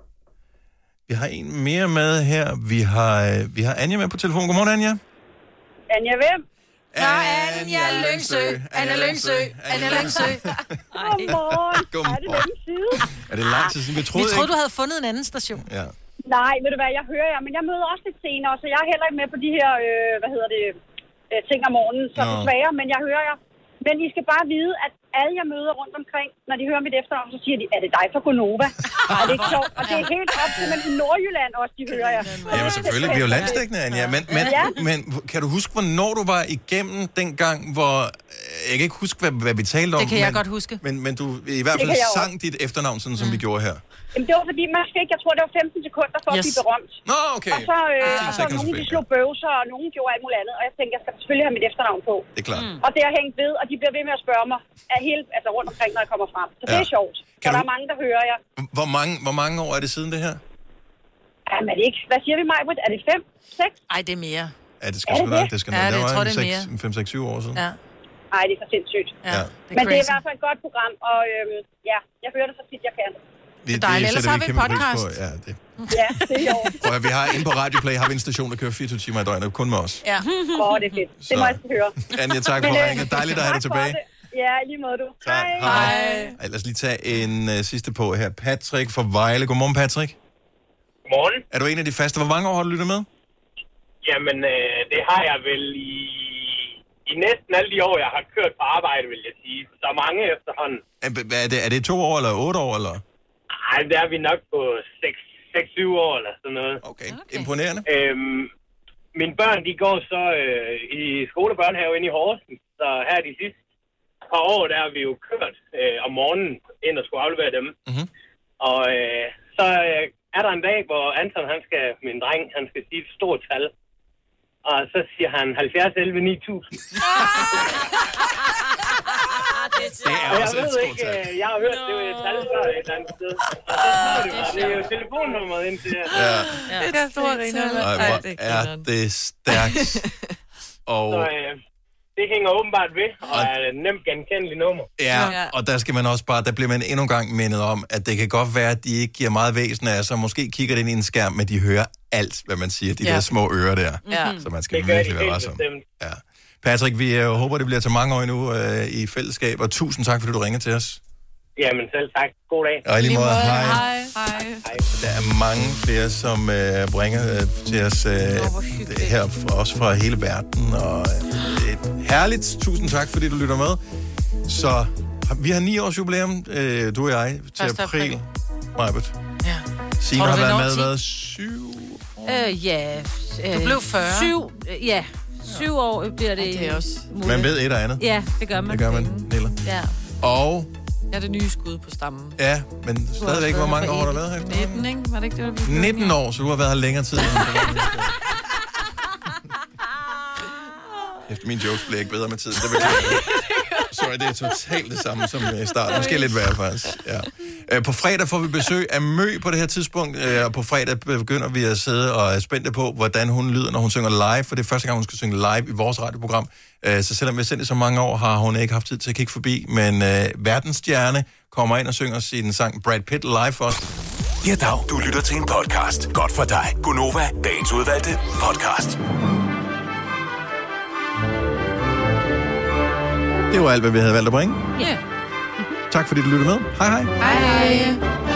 Vi har en mere med her. Vi har, øh, vi har Anja med på telefon. Godmorgen, Anja. Anja hvem? Nå, Anja Lyngsø. Anja Lyngsø. Anja Lyngsø. Godmorgen. Godmorgen. Er det længe siden? Er det lang tid siden? Vi troede, Vi troede ikke... du havde fundet en anden station. Ja. Nej, ved du hvad, jeg hører jer, men jeg møder også lidt senere, så jeg er heller ikke med på de her, øh, hvad hedder det, øh, ting om morgenen, så Nå. desværre, men jeg hører jer. Men I skal bare vide, at alle jeg møder rundt omkring, når de hører mit efternavn, så siger de, er det dig fra Gonova? Nej, det er ikke sjovt. Og det er helt op til, men i Nordjylland også, de hører jer. Jamen selvfølgelig, vi er jo landstækkende, Anja. Men, men, Ja. men kan du huske, hvornår du var igennem den gang, hvor... Jeg kan ikke huske, hvad, hvad vi talte om. Det kan jeg men, godt huske. Men, men du i hvert Det fald kan jeg også. sang dit efternavn, sådan som mm. vi gjorde her. Jamen, det var fordi, man fik, jeg tror, det var femten sekunder for yes. at blive berømt. Nå, okay. Og så, øh, og så seconds nogen, de fik, slog bøvser, og nogen gjorde alt muligt andet. Og jeg tænkte, jeg skal selvfølgelig have mit efternavn på. Det er klart. Mm. Og det har hængt ved, og de bliver ved med at spørge mig af hele, altså rundt omkring, når jeg kommer frem. Så det Ja. er sjovt. Kan Så der du- er mange, der hører jer. Hvor mange, hvor mange år er det siden det her? Jamen, er det ikke? Hvad siger vi, Majbrit? Er det fem? Seks? Ej, det er mere. Ja, det skal Er sgu det nok. det? Det skal Ja, nok. det- jeg tror, det er seks, fem, seks, syv år siden. Ja. Nej, det er for sindssygt. Ja, Ja. det er Men det er i crazy. hvert fald et godt program, og øhm, ja, jeg hører det så tit, jeg kan. Vi, Det er dejligt. Ellers sætter har vi en kæmpe pris podcast. på. Ja, det. Ja, det er jo. Prøv at, vi har inde på Radioplay har vi en station, der kører fireogtyve timer i døgnet, kun med os. Ja. Åh, oh, det er fedt. Det må Så. jeg høre. Anja, tak for Men, øh, ringet. Dejligt at have dig tak for tilbage. det. Ja, lige måde du. Tak. Hej. Ej, lad os lige tage en uh, sidste på her. Patrick fra Vejle. Godmorgen, Patrick. Godmorgen. Er du en af de faste? Hvor mange år har du lyttet med? Jamen, øh, det har jeg vel i, i næsten alle de år, jeg har kørt på arbejde, vil jeg sige. Så mange efterhånden. Er, hvad er, det, er det to år eller otte år? Eller? Ej, der er vi nok på seks syv år eller sådan noget. Okay, okay. Imponerende. Øhm, mine børn, de går så øh, i skolebørnehave inde i Horsens. Så her de sidste par år, der har vi jo kørt øh, om morgenen ind og skulle aflevere dem. Mm-hmm. Og øh, så øh, er der en dag, hvor Anton, han skal, min dreng, han skal sige et stort tal. Og så siger han halvfjerds elleve ni tusind. Det er Og jeg også et ved stort ikke, tal. øh, jeg har hørt, det var et tal før et eller andet sted. Og så står det bare, det er jo telefonnummeret ind til jer. Ja. Det er stor griner. Ej, hvor er det stærkt. Og, Så øh, det hænger åbenbart ved, og er et nemt genkendeligt nummer. ja, og der skal man også bare, der bliver man endnu en gang mindet om, at det kan godt være, at de ikke giver meget væsen af, så måske kigger det ind i en skærm, men de hører alt, hvad man siger, de Ja. der små ører der. Ja. Så man skal Det gør de virkelig være helt varsom. bestemt. Ja. Patrick, vi øh, håber, det bliver til mange år endnu øh, i fællesskab, og tusind tak, fordi du ringede til os. Jamen selv tak. God dag. Og i lige måde, hej. Hej. Hej. Der er mange flere, som øh, bringer øh, til os øh, det her, fra, også fra hele verden, og øh, et herligt tusind tak, fordi du lytter med. Så har- vi har ni års jubilæum, øh, du og jeg, til Første april. april. Majbert. Ja. Signe Tror du, har vi været når med, ti? hvad, syv? Øh, ja. Øh, Du blev fyrre. Syv, øh, ja. Syv år bliver det, Ja, det er også muligt. Man ved et og andet. Ja, det gør man. Det gør man, Nilla. Ja. Og, Jeg er det nye skud på stammen. ja, men stadigvæk, hvor mange år har du været her? nitten, ikke? Var det ikke det, der blev nitten år, så du har været her længere tid. End Efter min jokes bliver ikke bedre med tiden. Det beklager jeg. Sorry, det er totalt det samme som i starten. Måske lidt værre faktisk. Ja. Øh, på fredag får vi besøg af Mø på det her tidspunkt, øh, og på fredag begynder vi at sidde og er spændte på, hvordan hun lyder, når hun synger live, for det er første gang, hun skal synge live i vores radioprogram. Øh, så selvom vi har sendt det så mange år, har hun ikke haft tid til at kigge forbi, men øh, verdensstjerne kommer ind og synger sin sang Brad Pitt live for os. Ja, dag. Du lytter til en podcast. Godt for dig. Gunova, dagens udvalgte podcast. Det var alt, hvad vi havde valgt at bringe. Ja. Yeah. Tak fordi du lyttede med. Hej hej. Hej hej.